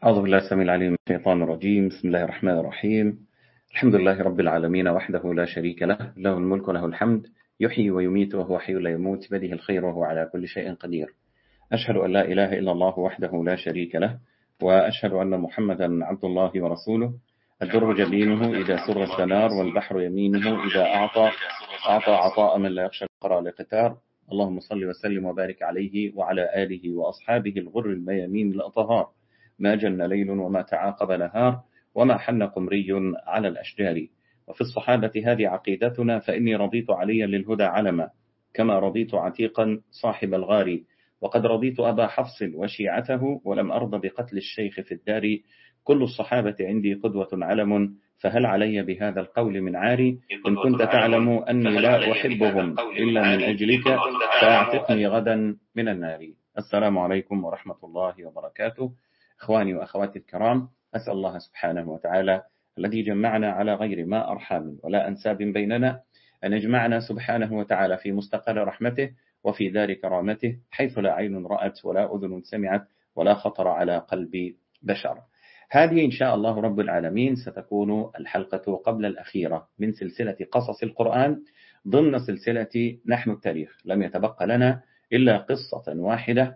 أعوذ بالله السميع العليم من الشيطان الرجيم. بسم الله الرحمن الرحيم. الحمد لله رب العالمين وحده لا شريك له، له الملك وله الحمد، يحيي ويميت وهو حي لا يموت، بيده الخير وهو على كل شيء قدير. أشهد أن لا إله إلا الله وحده لا شريك له، وأشهد أن محمدا عبد الله ورسوله. الدر جبينه إذا سر السنار، والبحر يمينه إذا أعطى عطاء من لا يخشى القرى لقتار. اللهم صل وسلم وبارك عليه وعلى آله وأصحابه الغر الميامين الأطهار. ما جن ليل وما تعاقب نهار، وما حن قمري على الأشجار. وفي الصحابة هذه عقيدتنا، فإني رضيت عليا للهدى علما، كما رضيت عتيقا صاحب الغار. وقد رضيت أبا حفص وشيعته، ولم أرض بقتل الشيخ في الدار. كل الصحابة عندي قدوة علم، فهل علي بهذا القول من عاري؟ إن كنت تعلم أني لا أحبهم إلا من أجلك، فأعتقني غدا من النار. السلام عليكم ورحمة الله وبركاته. إخواني وأخواتي الكرام، أسأل الله سبحانه وتعالى الذي جمعنا على غير ما أرحام ولا أنساب بيننا، أن يجمعنا سبحانه وتعالى في مستقر رحمته وفي دار كرامته، حيث لا عين رأت ولا أذن سمعت ولا خطر على قلب بشر. هذه إن شاء الله رب العالمين ستكون الحلقة قبل الأخيرة من سلسلة قصص القرآن ضمن سلسلة نحن التاريخ. لم يتبقى لنا إلا قصة واحدة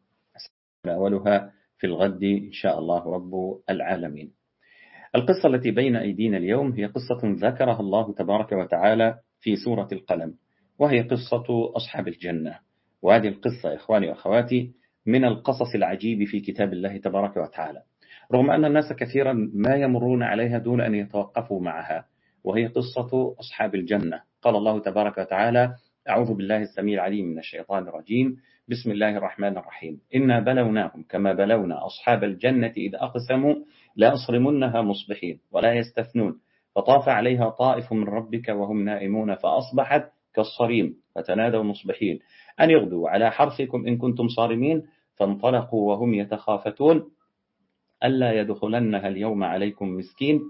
سنتناولها في الغد إن شاء الله رب العالمين. القصة التي بين أيدينا اليوم هي قصة ذكرها الله تبارك وتعالى في سورة القلم، وهي قصة أصحاب الجنة. وهذه القصة إخواني وأخواتي من القصص العجيب في كتاب الله تبارك وتعالى، رغم أن الناس كثيرا ما يمرون عليها دون أن يتوقفوا معها. وهي قصة أصحاب الجنة. قال الله تبارك وتعالى: أعوذ بالله السميع العليم من الشيطان الرجيم، بسم الله الرحمن الرحيم. إنا بلوناهم كما بلونا أصحاب الجنة إذ أقسموا لا يصرمنها مصبحين ولا يستثنون، فطاف عليها طائف من ربك وهم نائمون فأصبحت كالصريم، فتنادوا مصبحين أن يغدوا على حرثكم إن كنتم صارمين، فانطلقوا وهم يتخافتون ألا يدخلنها اليوم عليكم مسكين،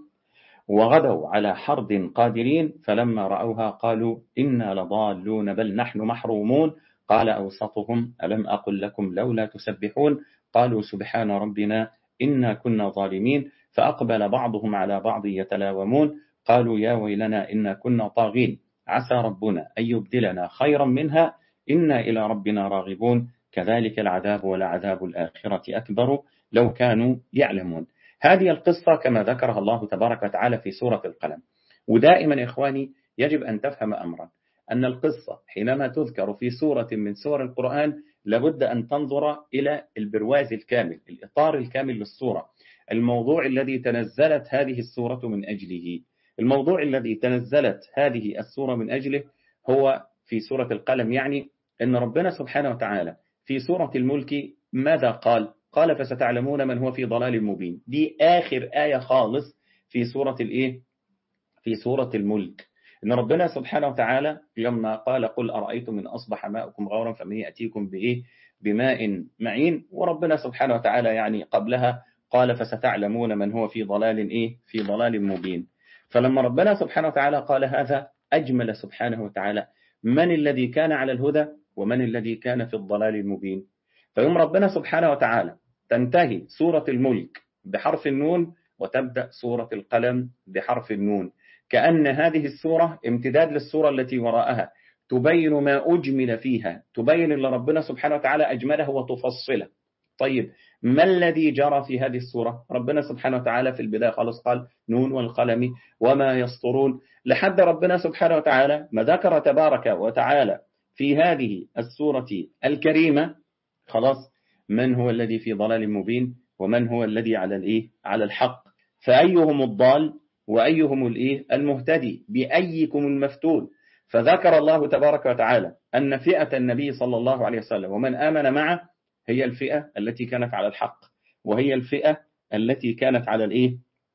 وغدوا على حرد قادرين، فلما رأوها قالوا إنا لضالون بل نحن محرومون. قال أوسطهم ألم أقل لكم لولا تسبحون؟ قالوا سبحان ربنا إنا كنا ظالمين. فأقبل بعضهم على بعض يتلاومون، قالوا يا ويلنا إنا كنا طاغين، عسى ربنا أن يبدلنا خيرا منها إنا إلى ربنا راغبون، كذلك العذاب ولعذاب الآخرة أكبر لو كانوا يعلمون. هذه القصة كما ذكرها الله تبارك وتعالى في سورة القلم. ودائما إخواني يجب أن تفهم أمرا، أن القصة حينما تذكر في سورة من سور القرآن لابد أن تنظر إلى البرواز الكامل، الإطار الكامل للسورة، الموضوع الذي تنزلت هذه السورة من أجله. الموضوع الذي تنزلت هذه السورة من أجله هو في سورة القلم، يعني أن ربنا سبحانه وتعالى في سورة الملك ماذا قال؟ قال فستعلمون من هو في ضلال مبين. دي آخر آية خالص في سورة الإيه؟ في سورة الملك. إن ربنا سبحانه وتعالى لما قال قل أرأيتم من أصبح ماؤكم غورا فمن يأتيكم بإيه؟ بماء معين. وربنا سبحانه وتعالى يعني قبلها قال فستعلمون من هو في ضلال إيه؟ في ضلال مبين. فلما ربنا سبحانه وتعالى قال هذا أجمل سبحانه وتعالى من الذي كان على الهدى ومن الذي كان في الضلال المبين. فيوم ربنا سبحانه وتعالى تنتهي سورة الملك بحرف النون وتبدأ سورة القلم بحرف النون، كأن هذه السورة امتداد للسورة التي وراءها، تبين ما أجمل فيها، تبين اللي ربنا سبحانه وتعالى أجمله وتفصله. طيب ما الذي جرى في هذه السورة؟ ربنا سبحانه وتعالى في البداية خالص قال نون والقلم وما يسطرون، لحد ربنا سبحانه وتعالى ما ذكر تبارك وتعالى في هذه السورة الكريمة خلاص من هو الذي في ضلال مبين ومن هو الذي على الإيه؟ على الحق، فأيهم الضال وأيهم الإيه؟ المهتدي، بأيكم المفتون. فذكر الله تبارك وتعالى أن فئة النبي صلى الله عليه وسلم ومن آمن معه هي الفئة التي كانت على الحق، وهي الفئة التي كانت على الإيه؟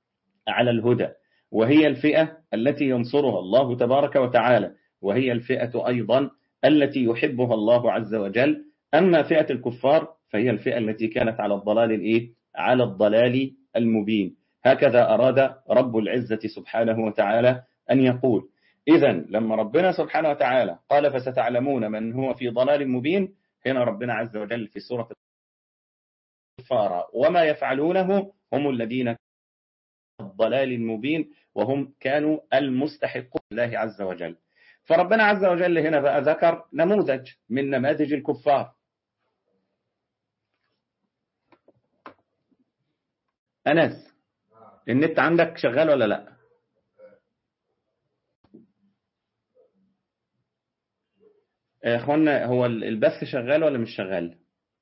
على الهدى، وهي الفئة التي ينصرها الله تبارك وتعالى، وهي الفئة أيضا التي يحبها الله عز وجل. أما فئة الكفار فهي الفئة التي كانت على الضلال الإيه؟ على الضلال المبين. هكذا أراد رب العزة سبحانه وتعالى أن يقول. إذن لما ربنا سبحانه وتعالى قال فستعلمون من هو في ضلال مبين، هنا ربنا عز وجل في سورة كفارا وما يفعلونه هم الذين الضلال المبين وهم كانوا المستحقون لله عز وجل. فربنا عز وجل هنا بقى ذكر نموذج من نماذج الكفار. أنس، النت عندك شغال ولا لا؟ يا اخوانا، هو البث شغال ولا مش شغال؟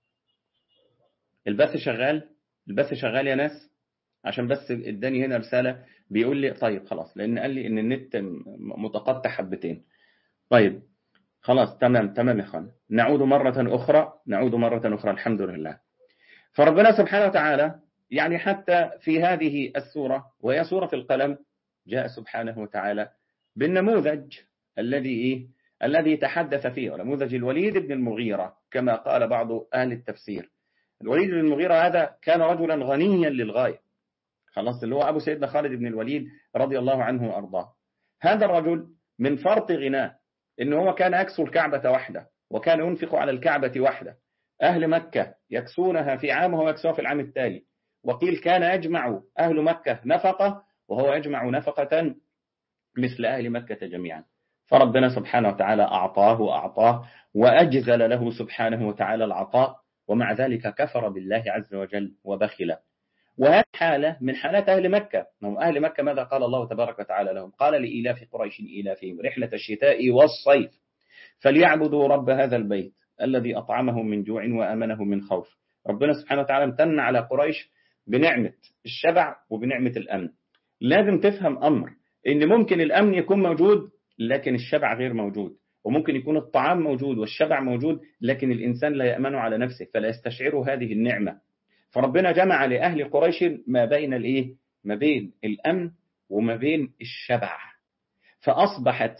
البث شغال؟ البث شغال يا ناس؟ عشان بس اداني هنا رسالة بيقول لي طيب خلاص، لأن قال لي إن النت متقطع حبتين. طيب خلاص، تمام يا اخوانا، نعود مرة أخرى. الحمد لله. فربنا سبحانه وتعالى يعني حتى في هذه السورة وهي سورة القلم جاء سبحانه وتعالى بالنموذج الذي تحدث فيه، ونموذج الوليد بن المغيرة كما قال بعض أهل التفسير. الوليد بن المغيرة هذا كان رجلا غنيا للغاية، خلاص، اللي هو أبو سيدنا خالد بن الوليد رضي الله عنه وأرضاه. هذا الرجل من فرط غناه إنه هو كان يكسو الكعبة وحده، وكان ينفق على الكعبة وحده. أهل مكة يكسونها في عام وهو يكسوها في العام التالي. وقيل كان يجمع أهل مكة نفقة وهو يجمع نفقة مثل أهل مكة جميعا. فربنا سبحانه وتعالى أعطاه وأجزل له سبحانه وتعالى العطاء، ومع ذلك كفر بالله عز وجل وبخل. وهذه حالة من حالات أهل مكة. أهل مكة ماذا قال الله تبارك وتعالى لهم؟ قال لإيلاف قريش إيلافهم رحلة الشتاء والصيف فليعبدوا رب هذا البيت الذي أطعمهم من جوع وأمنهم من خوف. ربنا سبحانه وتعالى امتن على قريش بنعمة الشبع وبنعمة الأمن. لازم تفهم أمر، إن ممكن الأمن يكون موجود لكن الشبع غير موجود، وممكن يكون الطعام موجود والشبع موجود لكن الإنسان لا يأمن على نفسه فلا يستشعر هذه النعمة. فربنا جمع لأهل قريش ما بين ما بين الأمن وما بين الشبع. فأصبحت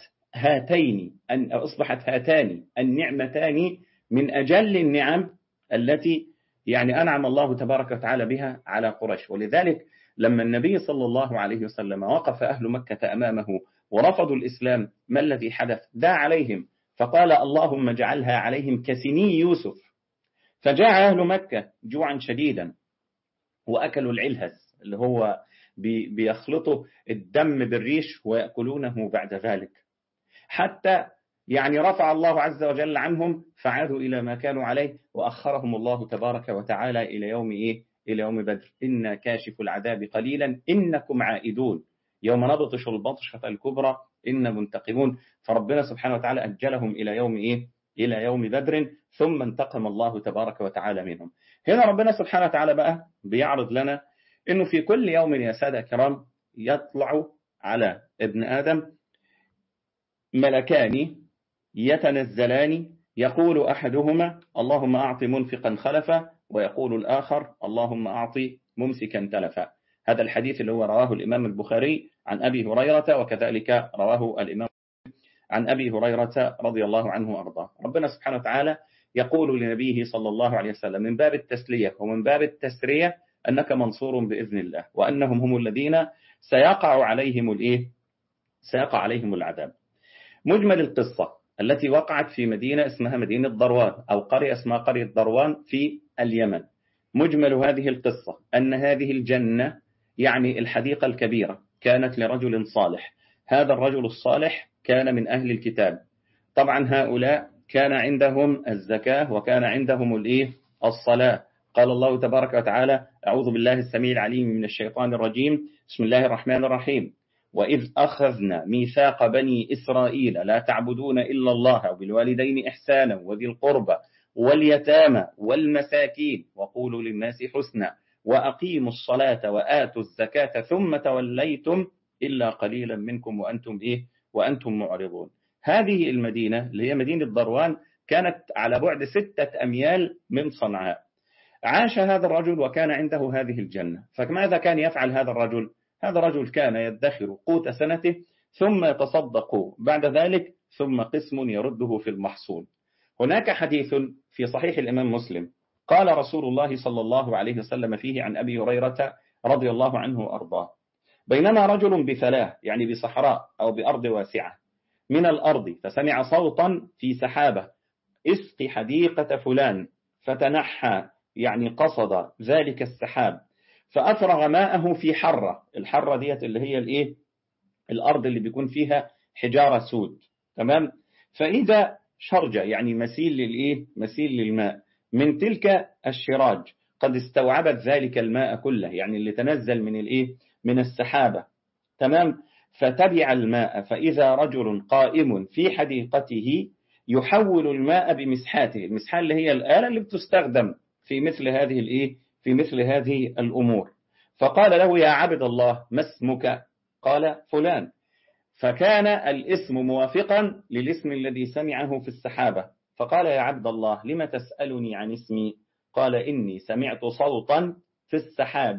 هاتان النعمتان من أجل النعم التي يعني أنعم الله تبارك وتعالى بها على قريش. ولذلك لما النبي صلى الله عليه وسلم وقف أهل مكة أمامه ورفضوا الإسلام، ما الذي حدث؟ دعا عليهم فقال اللهم اجعلها عليهم كسني يوسف. فجاء أهل مكة جوعا شديدا وأكلوا العلهس اللي هو بيخلطوا الدم بالريش ويأكلونه بعد ذلك، حتى يعني رفع الله عز وجل عنهم فعادوا إلى ما كانوا عليه، وأخرهم الله تبارك وتعالى إلى يوم إلى يوم بدر. إنا كاشف العذاب قليلا إنكم عائدون يوم نبطش البطشة الكبرى إن منتقمون. فربنا سبحانه وتعالى أجلهم إلى يوم إلى يوم بدر، ثم انتقم الله تبارك وتعالى منهم. هنا ربنا سبحانه وتعالى بقى بيعرض لنا إنه في كل يوم يا سادة كرام يطلع على ابن آدم ملكان يتنزلان، يقول أحدهما اللهم أعط منفقا خلفا، ويقول الآخر اللهم أعط ممسكا تلفا. هذا الحديث اللي هو رواه الإمام البخاري عن أبي هريرة، وكذلك رواه الإمام عن أبي هريرة رضي الله عنه وأرضاه. ربنا سبحانه وتعالى يقول لنبيه صلى الله عليه وسلم من باب التسلية ومن باب التسرية أنك منصور بإذن الله، وأنهم هم الذين سيقع عليهم العذاب. مجمل القصة التي وقعت في مدينة اسمها مدينة ضروان، أو قرية اسمها قرية ضروان في اليمن. مجمل هذه القصة أن هذه الجنة يعني الحديقة الكبيرة كانت لرجل صالح. هذا الرجل الصالح كان من أهل الكتاب. طبعا هؤلاء كان عندهم الزكاة وكان عندهم الصلاة. قال الله تبارك وتعالى أعوذ بالله السميع العليم من الشيطان الرجيم، بسم الله الرحمن الرحيم، وإذ أخذنا ميثاق بني إسرائيل لا تعبدون إلا الله وبالوالدين إحسانا وذي القربى واليتامى والمساكين وقولوا للناس حسنا وأقيموا الصلاة وآتوا الزكاة ثم توليتم إلا قليلا منكم وأنتم معرضون. هذه المدينة اللي هي مدينة ضروان كانت على بعد 6 أميال من صنعاء. عاش هذا الرجل وكان عنده هذه الجنة. فماذا كان يفعل هذا الرجل؟ هذا الرجل كان يدخر قوت سنته ثم يتصدق بعد ذلك، ثم قسم يرده في المحصول. هناك حديث في صحيح الإمام مسلم قال رسول الله صلى الله عليه وسلم فيه عن أبي هريرة رضي الله عنه وأرضاه: بينما رجل بفلاة يعني بصحراء أو بأرض واسعة من الأرض فسمع صوتا في سحابة اسق حديقة فلان، فتنحى يعني قصد ذلك السحاب فأفرغ ماءه في حرة، الحرة ديت اللي هي الإيه؟ الأرض اللي بيكون فيها حجارة سود، تمام؟ فإذا شرجة يعني مثيل للإيه؟ مثيل للماء من تلك الشراج قد استوعبت ذلك الماء كله، يعني اللي تنزل من الإيه؟ من السحابة، تمام؟ فتبع الماء فإذا رجل قائم في حديقته يحول الماء بمسحاته، المسحة اللي هي الآلة اللي بتستخدم في مثل هذه الإيه؟ في مثل هذه الأمور. فقال له: يا عبد الله ما اسمك؟ قال: فلان. فكان الاسم موافقا للاسم الذي سمعه في السحابة. فقال: يا عبد الله لم تسألني عن اسمي؟ قال: إني سمعت صوتا في السحاب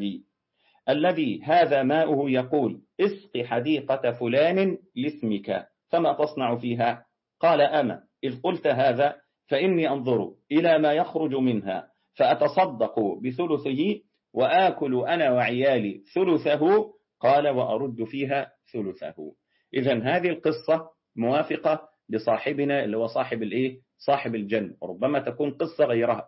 الذي هذا ماؤه يقول: اسق حديقة فلان لاسمك، فما تصنع فيها؟ قال: أما إذ قلت هذا فإني أنظر إلى ما يخرج منها فأتصدق بثلثه وآكل أنا وعيالي ثلثه. قال: وأرد فيها ثلثه. إذن هذه القصة موافقة لصاحبنا اللي هو صاحب الإيه؟ صاحب الجنة، وربما تكون قصة غيرها،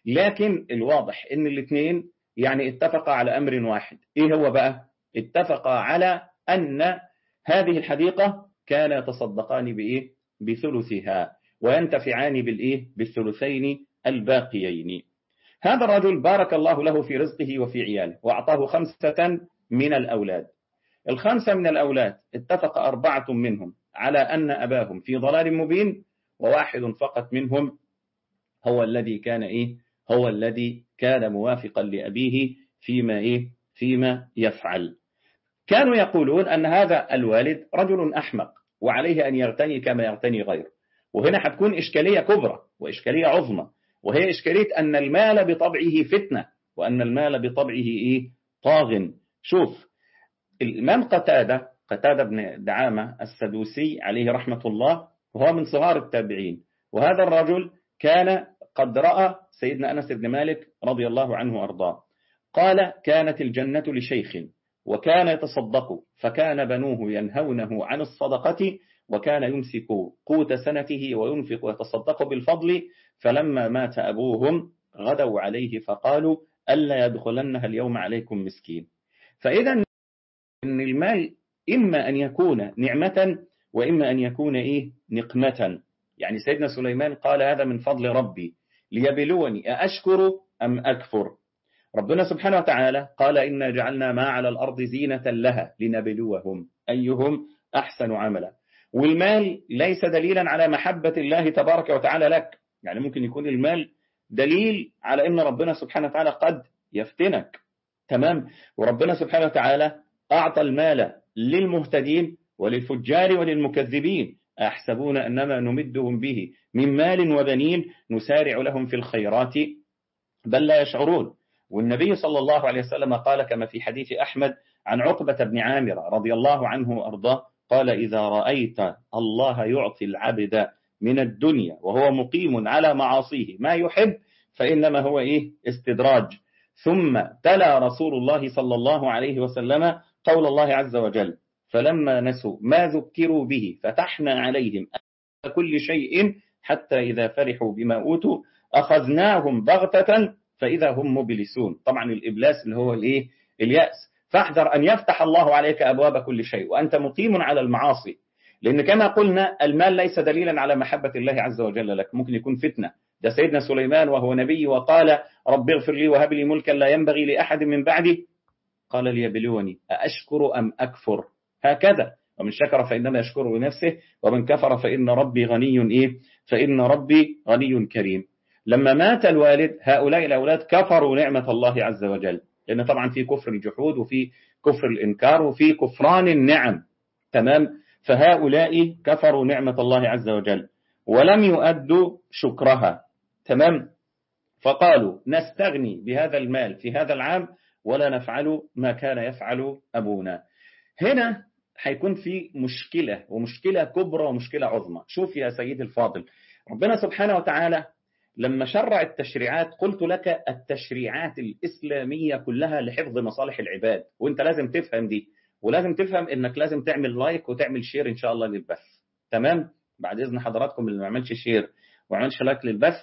لكن الواضح إن الاثنين يعني اتفقا على أمر واحد. إيه هو بقى؟ اتفقا على أن هذه الحديقة كان يتصدقان بإيه؟ بثلثها، وينتفعان بالإيه؟ بالثلثين الباقيين. هذا الرجل بارك الله له في رزقه وفي عياله وأعطاه 5 من الأولاد. ال5 من الأولاد اتفق 4 منهم على أن أباهم في ضلال مبين، وواحد فقط منهم هو الذي كان إيه؟ هو الذي كان موافقا لأبيه فيما إيه؟ فيما يفعل. كانوا يقولون أن هذا الوالد رجل أحمق وعليه أن يغتني كما يغتني غيره. وهنا حتكون إشكالية كبرى وإشكالية عظمى، وهي إشكالية أن المال بطبعه فتنة، وأن المال بطبعه إيه؟ طاغ. شوف الإمام قتادة بن دعامة السدوسي عليه رحمة الله، وهو من صغار التابعين، وهذا الرجل كان قد رأى سيدنا أنس بن مالك رضي الله عنه وأرضاه، قال: كانت الجنة لشيخ وكان يتصدق فكان بنوه ينهونه عن الصدقة، وكان يمسك قوت سنته وينفق ويتصدق بالفضل، فلما مات أبوهم غدوا عليه فقالوا: ألا يدخلنها اليوم عليكم مسكين. فإذا إن المال إما أن يكون نعمة وإما أن يكون إيه؟ نقمة. يعني سيدنا سليمان قال: هذا من فضل ربي ليبلوني أأشكر أم أكفر. ربنا سبحانه وتعالى قال: إنا جعلنا ما على الأرض زينة لها لنبلوهم أيهم أحسن عملا. والمال ليس دليلا على محبة الله تبارك وتعالى لك، يعني ممكن يكون المال دليل على أن ربنا سبحانه وتعالى قد يفتنك، تمام؟ وربنا سبحانه وتعالى أعطى المال للمهتدين وللفجار وللمكذبين، أحسبون أنما نمدهم به من مال وبنين نسارع لهم في الخيرات بل لا يشعرون. والنبي صلى الله عليه وسلم قال كما في حديث أحمد عن عقبة بن عامر رضي الله عنه وأرضاه قال: إذا رأيت الله يعطي العبد من الدنيا وهو مقيم على معاصيه ما يحب فإنما هو إيه؟ استدراج. ثم تلا رسول الله صلى الله عليه وسلم قول الله عز وجل: فلما نسوا ما ذكروا به فتحنا عليهم كل شيء حتى إذا فرحوا بما أوتوا أخذناهم بغتة فإذا هم مبلسون. طبعا الإبلاس اللي هو الإيه؟ اليأس. فاحذر أن يفتح الله عليك أبواب كل شيء وأنت مقيم على المعاصي، لأن كما قلنا المال ليس دليلا على محبة الله عز وجل لك، ممكن يكون فتنة. ده سيدنا سليمان وهو نبي وقال: رب اغفر لي وهب لي ملكا لا ينبغي لأحد من بعدي، قال: ليبلوني أأشكر أم أكفر. هكذا، ومن شكر فإنما يشكر لنفسه ومن كفر فإن ربي غني إيه؟ فإن ربي غني كريم. لما مات الوالد هؤلاء الأولاد كفروا نعمة الله عز وجل، لأن طبعا في كفر الجحود وفي كفر الإنكار وفي كفران النعم، تمام؟ فهؤلاء كفروا نعمة الله عز وجل ولم يؤدوا شكرها، تمام؟ فقالوا: نستغني بهذا المال في هذا العام ولا نفعل ما كان يفعل أبونا. هنا هيكون في مشكلة، ومشكلة كبرى ومشكلة عظمى. شوف يا سيدي الفاضل، ربنا سبحانه وتعالى لما شرع التشريعات، قلت لك التشريعات الإسلامية كلها لحفظ مصالح العباد، وانت لازم تفهم دي، ولازم تفهم انك لازم تعمل لايك وتعمل شير ان شاء الله للبث، تمام؟ بعد اذن حضراتكم اللي ما عملش شير وعملش لايك للبث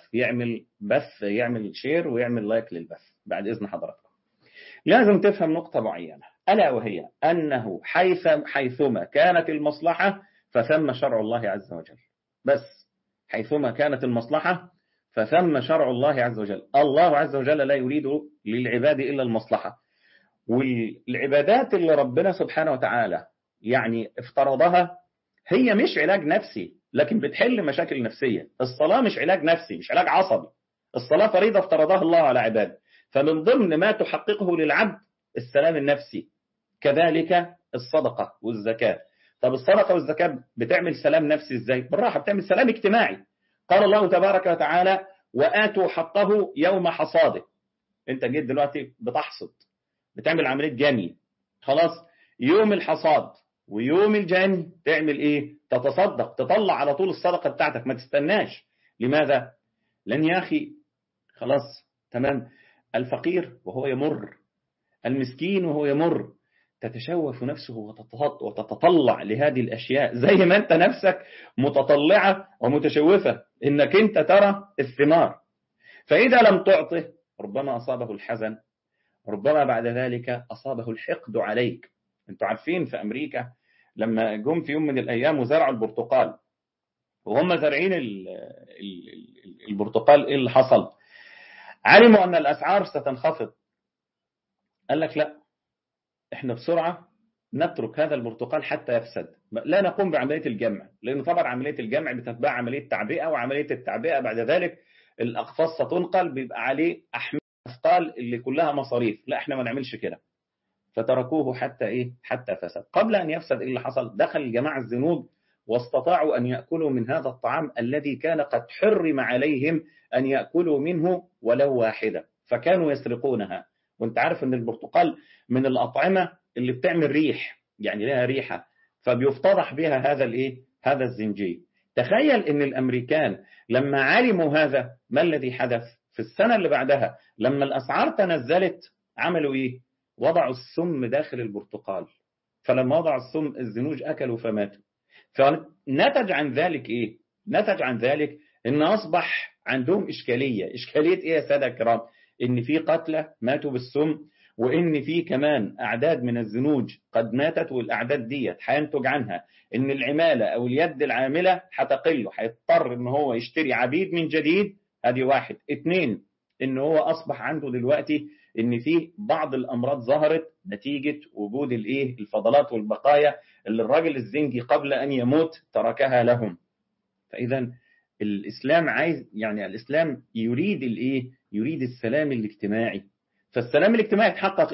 يعمل شير ويعمل لايك للبث بعد إذن حضراتكم. لازم تفهم نقطة معينة، ألا وهي أنه حيثما كانت المصلحة فثم شرع الله عز وجل. بس حيثما كانت المصلحة فثم شرع الله عز وجل. الله عز وجل لا يريد للعباد إلا المصلحة. والعبادات اللي ربنا سبحانه وتعالى يعني افترضها هي مش علاج نفسي، لكن بتحل مشاكل نفسية. الصلاة مش علاج نفسي، مش علاج عصبي. الصلاة فريضة افترضها الله على عباده، فمن ضمن ما تحققه للعبد السلام النفسي. كذلك الصدقة والزكاة. طب الصدقة والزكاة بتعمل سلام نفسي ازاي؟ بالراحة، بتعمل سلام اجتماعي. قال الله تبارك وتعالى: وآتوا حقه يوم حصاده. انت جيت دلوقتي بتحصد، بتعمل عملية جني، خلاص، يوم الحصاد ويوم الجني تعمل ايه؟ تتصدق، تطلع على طول الصدقة بتاعتك، ما تستناش. لماذا؟ لن يا أخي خلاص تمام، الفقير وهو يمر، المسكين وهو يمر، تتشوف نفسه وتتطلع لهذه الأشياء زي ما أنت نفسك متطلعة ومتشوفة إنك أنت ترى الثمار. فإذا لم تعطه ربما أصابه الحزن، ربما بعد ذلك أصابه الحقد عليك. أنتوا عارفين في أمريكا لما جم في يوم من الأيام وزرعوا البرتقال، وهم زارعين البرتقال، إيه اللي حصل؟ علموا أن الأسعار ستنخفض. قال لك لا، احنا بسرعة نترك هذا البرتقال حتى يفسد، لا نقوم بعملية الجمع، لأن طبعا عملية الجمع بتتبع عملية تعبئة، وعملية التعبئة بعد ذلك الأقفاص ستنقل، بيبقى عليه أثقال اللي كلها مصاريف. لا، احنا ما نعملش كده. فتركوه حتى فسد. قبل أن يفسد إيه اللي حصل؟ دخل الجماعة الزنوج واستطاعوا أن يأكلوا من هذا الطعام الذي كان قد حرم عليهم أن يأكلوا منه ولو واحدة، فكانوا يسرقونها. وانت عارف أن البرتقال من الأطعمة اللي بتعمل ريح، يعني لها ريحة، فبيفتضح بها هذا الزنجي. تخيل أن الأمريكان لما علموا هذا، ما الذي حدث؟ في السنة اللي بعدها لما الأسعار تنزلت عملوا إيه؟ وضعوا السم داخل البرتقال. فلما وضعوا السم الزنوج أكلوا فماتوا. فنتج عن ذلك إيه؟ نتج عن ذلك إن أصبح عندهم إشكالية إيه يا سادة الكرام؟ إن في قتلى ماتوا بالسم، وإن في كمان أعداد من الزنوج قد ماتت، والأعداد ديت هينتج عنها إن العمالة أو اليد العاملة هتقل، هيضطر إن هو يشتري عبيد من جديد. هذه واحد. اتنين، إن هو أصبح عنده دلوقتي إن في بعض الأمراض ظهرت نتيجة وجود الفضلات والبقايا اللي الراجل الزنجي قبل أن يموت تركها لهم. فإذا الإسلام الإسلام يريد يريد السلام الاجتماعي. فالسلام الاجتماعي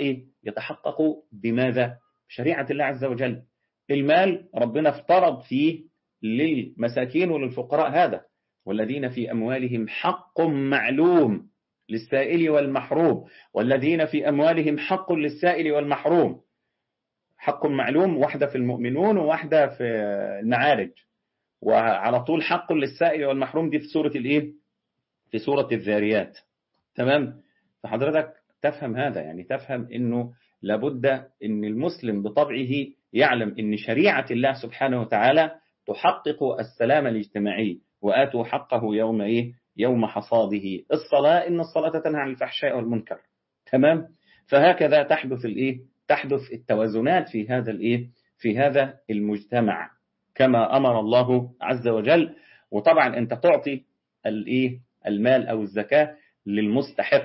يتحقق بماذا؟ شريعة الله عز وجل. المال ربنا افترض فيه للمساكين وللفقراء هذا: والذين في أموالهم حق معلوم للسائل والمحروم. والذين في أموالهم حق للسائل والمحروم. حق معلوم، واحدة في المؤمنون وواحدة في المعارج، وعلى طول حق للسائل والمحروم دي في سورة في سورة الذاريات. تمام؟ فحضرتك تفهم هذا، يعني تفهم انه لابد ان المسلم بطبعه يعلم ان شريعة الله سبحانه وتعالى تحقق السلام الاجتماعي. وآتوا حقه يوم حصاده. الصلاة، إن الصلاة تنهى عن الفحشاء والمنكر. تمام؟ فهكذا تحدث التوازنات في هذا المجتمع كما أمر الله عز وجل. وطبعا أنت تعطي المال أو الزكاة للمستحق،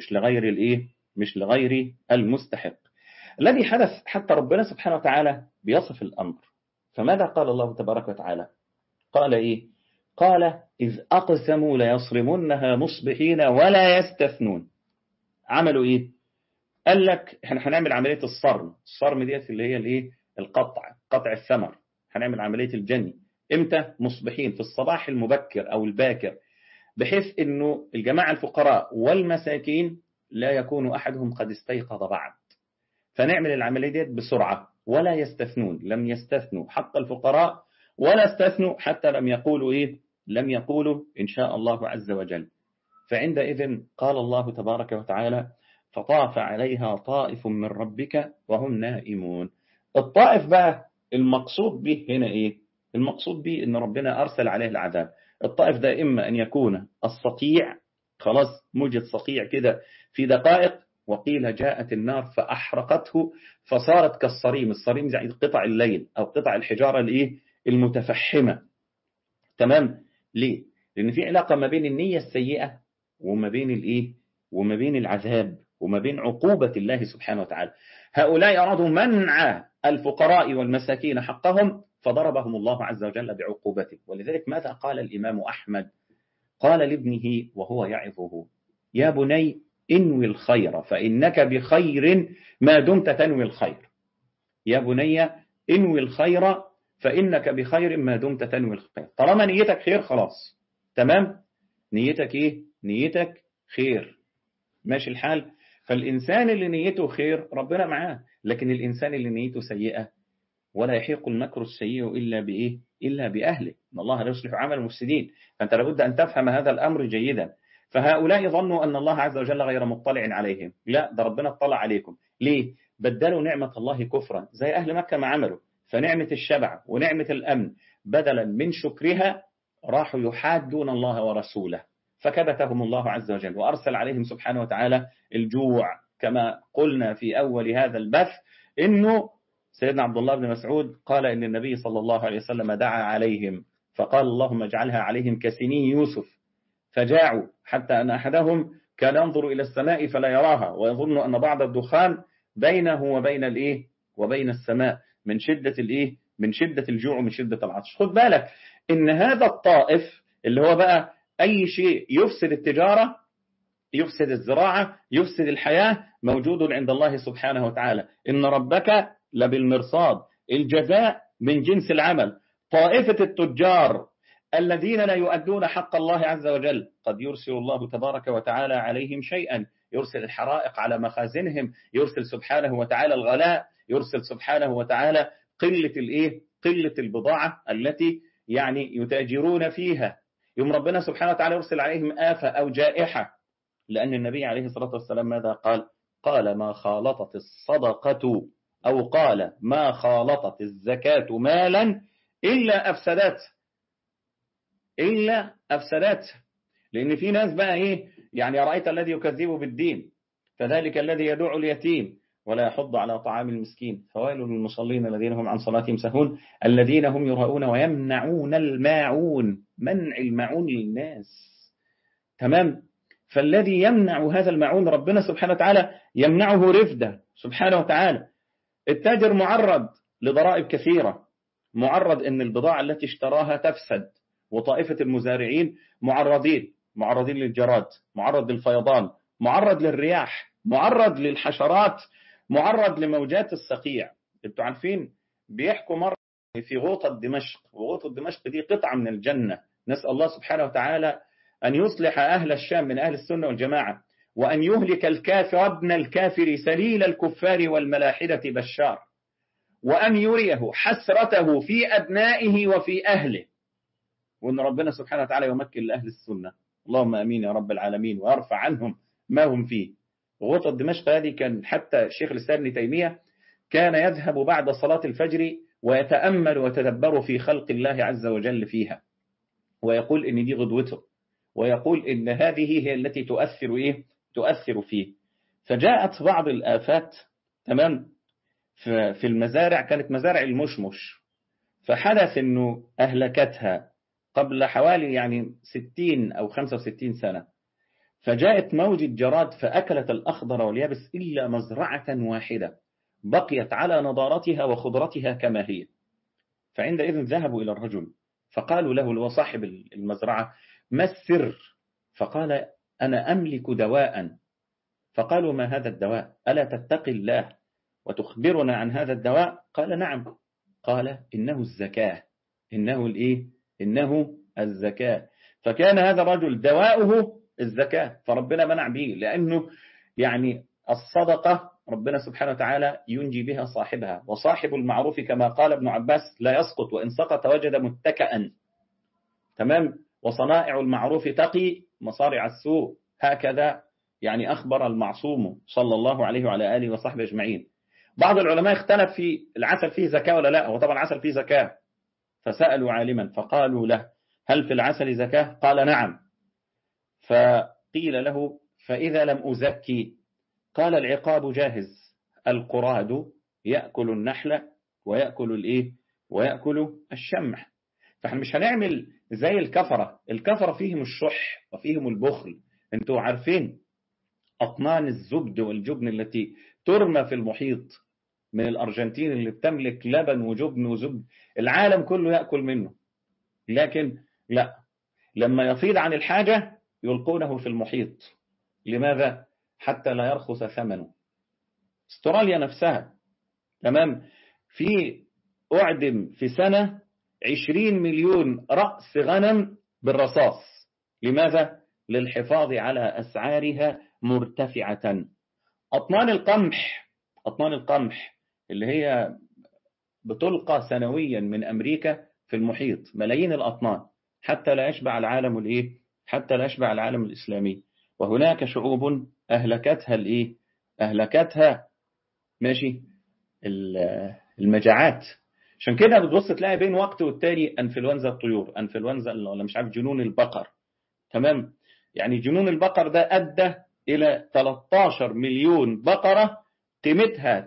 مش لغير المستحق. الذي حدث حتى ربنا سبحانه وتعالى بيصف الأمر. فماذا قال الله تبارك وتعالى؟ قال قال: إذ أقسموا ليصرمنها مصبحين ولا يستثنون. عملوا قال لك احنا هنعمل عملية الصرم ديت اللي هي قطع الثمر. هنعمل عملية الجني امتى؟ مصبحين، في الصباح المبكر أو الباكر، بحيث انه الجماعة الفقراء والمساكين لا يكون أحدهم قد استيقظ بعد. فنعمل العملية ديت بسرعة. ولا يستثنون، لم يستثنوا حق الفقراء، ولا استثنوا حتى لم يقولوا إن شاء الله عز وجل. فعندئذ قال الله تبارك وتعالى: فطاف عليها طائف من ربك وهم نائمون. الطائف بقى المقصود به هنا المقصود به إن ربنا أرسل عليه العذاب. الطائف ده إما أن يكون الصقيع، خلاص موجة صقيع كده في دقائق، وقيل جاءت النار فأحرقته فصارت كالصريم. الصريم زي قطع الليل أو قطع الحجارة المتفحمة. تمام. ليه؟ لأن في علاقة ما بين النية السيئة وما بين وما بين العذاب وما بين عقوبة الله سبحانه وتعالى. هؤلاء أرادوا منع الفقراء والمساكين حقهم فضربهم الله عز وجل بعقوبته. ولذلك ماذا قال الإمام أحمد؟ قال لابنه وهو يعظه: يا بني انوي الخير فإنك بخير ما دمت تنوي الخير. يا بني انوي الخير فإنك بخير ما دمت تنوي الخير. طالما نيتك خير خلاص تمام. نيتك نيتك خير، ماشي الحال. فالإنسان اللي نيته خير ربنا معاه، لكن الإنسان اللي نيته سيئة ولا يحيق المكر السيء إلا بأهله، إن الله لا يصلح عمل المفسدين. فأنت لابد أن تفهم هذا الأمر جيدا. فهؤلاء ظنوا أن الله عز وجل غير مطلع عليهم، لا، ده ربنا اطلع عليكم. ليه؟ بدلوا نعمة الله كفرا زي أهل مكة ما عملوا. فنعمة الشبع ونعمة الأمن بدلا من شكرها راحوا يحادون الله ورسوله، فكبتهم الله عز وجل وأرسل عليهم سبحانه وتعالى الجوع. كما قلنا في أول هذا البث إنه سيدنا عبد الله بن مسعود قال إن النبي صلى الله عليه وسلم دعا عليهم فقال اللهم اجعلها عليهم كسني يوسف، فجاعوا حتى أن أحدهم كان ينظر إلى السماء فلا يراها ويظن أن بعض الدخان بينه وبين السماء من شدة من شدة الجوع ومن شدة العطش. خد بالك إن هذا الطائف اللي هو بقى أي شيء يفسد التجارة، يفسد الزراعة، يفسد الحياة، موجود عند الله سبحانه وتعالى. إن ربك لبالمرصاد، الجزاء من جنس العمل. طائفة التجار الذين لا يؤدون حق الله عز وجل قد يرسل الله تبارك وتعالى عليهم شيئا، يرسل الحرائق على مخازنهم، يرسل سبحانه وتعالى الغلاء، يرسل سبحانه وتعالى قلة البضاعة التي يتاجرون فيها. يوم ربنا سبحانه وتعالى يرسل عليهم آفة أو جائحة. لأن النبي عليه الصلاة والسلام ماذا قال؟ قال ما خالطت الصدقة أو قال ما خالطت الزكاة مالا إلا أفسدت. لأن في ناس بقى أرأيت الذي يكذب بالدين فذلك الذي يدعو اليتيم ولا يحض على طعام المسكين فويل للمصلين الذين هم عن صلاتهم سهون الذين هم يراءون ويمنعون الماعون. منع الماعون للناس. تمام. فالذي يمنع هذا الماعون ربنا سبحانه وتعالى يمنعه رفدة سبحانه وتعالى. التاجر معرض لضرائب كثيرة، معرض أن البضاعة التي اشتراها تفسد. وطائفة المزارعين معرضين للجراد، معرض للفيضان، معرض للرياح، معرض للحشرات، معرض لموجات الصقيع. انتوا عارفين بيحكوا مرة في غوطة دمشق، وغوطة دمشق دي قطعة من الجنة. نسأل الله سبحانه وتعالى أن يصلح أهل الشام من أهل السنة والجماعة، وأن يهلك الكافر ابن الكافر سليل الكفار والملاحدة بشار، وأن يريه حسرته في أبنائه وفي أهله، وأن ربنا سبحانه وتعالى يمكن لأهل السنة. اللهم أمين يا رب العالمين، ويرفع عنهم ما هم فيه. غوطة دمشق هذه كان حتى الشيخ الإسلام ابن تيمية كان يذهب بعد صلاة الفجر ويتأمل ويتدبر في خلق الله عز وجل فيها، ويقول إن دي غدوته، ويقول إن هذه هي التي تؤثر فيه. فجاءت بعض الآفات تمام في المزارع، كانت مزارع المشمش، فحدث أنه أهلكتها قبل حوالي 60 أو 65 سنة. فجاءت موجة جراد فأكلت الأخضر واليابس إلا مزرعة واحدة بقيت على نضارتها وخضرتها كما هي. فعندئذ ذهبوا إلى الرجل فقالوا له، اللي هو صاحب المزرعة، ما السر؟ فقال أنا أملك دواء. فقالوا ما هذا الدواء؟ ألا تتقي الله وتخبرنا عن هذا الدواء؟ قال نعم. قال إنه الزكاة. إنه الزكاة. فكان هذا الرجل دواؤه الزكاة، فربنا منع به، لأنه الصدقة ربنا سبحانه وتعالى ينجي بها صاحبها، وصاحب المعروف كما قال ابن عباس لا يسقط، وإن سقط وجد متكئا. تمام. وصنائع المعروف تقي مصارع السوء، هكذا أخبر المعصوم صلى الله عليه وعلى آله وصحبه أجمعين. بعض العلماء اختلف في العسل فيه زكاة ولا لا، هو طبعا العسل فيه زكاة، فسألوا عالما فقالوا له هل في العسل زكاة؟ قال نعم. فقيل له فإذا لم أزكي؟ قال العقاب جاهز، القراد يأكل النحل ويأكل الإيه؟ ويأكل الشمح. فاحنا مش هنعمل زي الكفرة فيهم الشح وفيهم البخل. انتوا عارفين أطنان الزبد والجبن التي ترمى في المحيط من الأرجنتين اللي بتملك لبن وجبن وزبد، العالم كله يأكل منه، لكن لا، لما يفيض عن الحاجة يلقونه في المحيط. لماذا؟ حتى لا يرخص ثمنه. استراليا نفسها، تمام، في أعدم في سنة 20 مليون رأس غنم بالرصاص. لماذا؟ للحفاظ على أسعارها مرتفعة. أطنان القمح اللي هي بتلقى سنويا من أمريكا في المحيط، ملايين الأطنان، حتى لا يشبع العالم الإيه؟ حتى لا يشبع العالم الإسلامي. وهناك شعوب أهلكتها الإيه؟ أهلكتها ماشي المجاعات. عشان كده بتبص تلاقي بين وقت والتاني انفلونزا الطيور، انفلونزا ولا مش عارف جنون البقر، تمام. يعني جنون البقر ده ادى الى 13 مليون بقرة قيمتها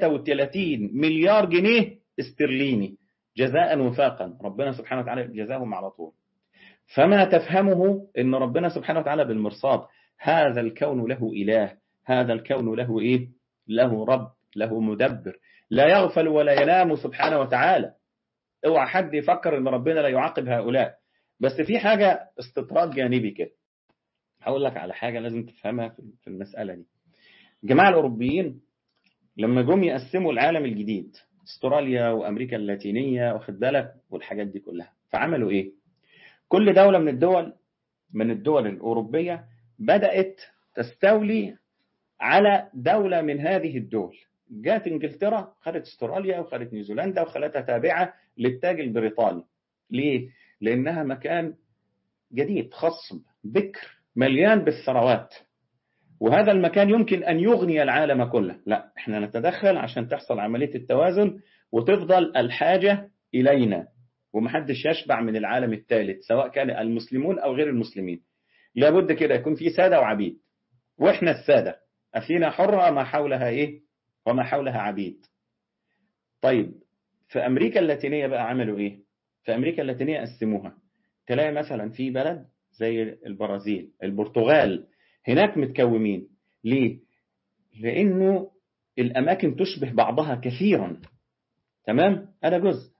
33 مليار جنيه استرليني جزاء وفاقا. ربنا سبحانه وتعالى جزاهم على طول. فما تفهمه ان ربنا سبحانه وتعالى بالمرصاد. هذا الكون له إله، هذا الكون له إيه؟ له رب، له مدبر، لا يغفل ولا ينام سبحانه وتعالى. اوعى حد يفكر ان ربنا لا يعاقب هؤلاء. بس في حاجة استطراد جانبي كده، هقول لك على حاجة لازم تفهمها في المسألة دي. الجماعة الأوروبيين لما جم يقسموا العالم الجديد، استراليا وأمريكا اللاتينية واخد بالك والحاجات دي كلها، فعملوا إيه؟ كل دولة من الدول الأوروبية بدأت تستولي على دولة من هذه الدول. جات إنجلترا خدت استراليا وخدت نيوزيلندا وخلتها تابعة للتاج البريطاني. ليه؟ لأنها مكان جديد خصب بكر مليان بالثروات، وهذا المكان يمكن أن يغني العالم كله. لا، احنا نتدخل عشان تحصل عملية التوازن وتفضل الحاجة إلينا، ومحدش يشبع من العالم الثالث سواء كان المسلمون أو غير المسلمين. لابد كده يكون في سادة وعبيد، وإحنا السادة، أثينا حرة ما حولها إيه؟ وما حولها عبيد. طيب في أمريكا اللاتينية بقى عملوا إيه؟ في أمريكا اللاتينية قسموها. تلاقي مثلا في بلد زي البرازيل، البرتغال، هناك متكومين. ليه؟ لأنه الأماكن تشبه بعضها كثيرا، تمام؟ هذا جزء.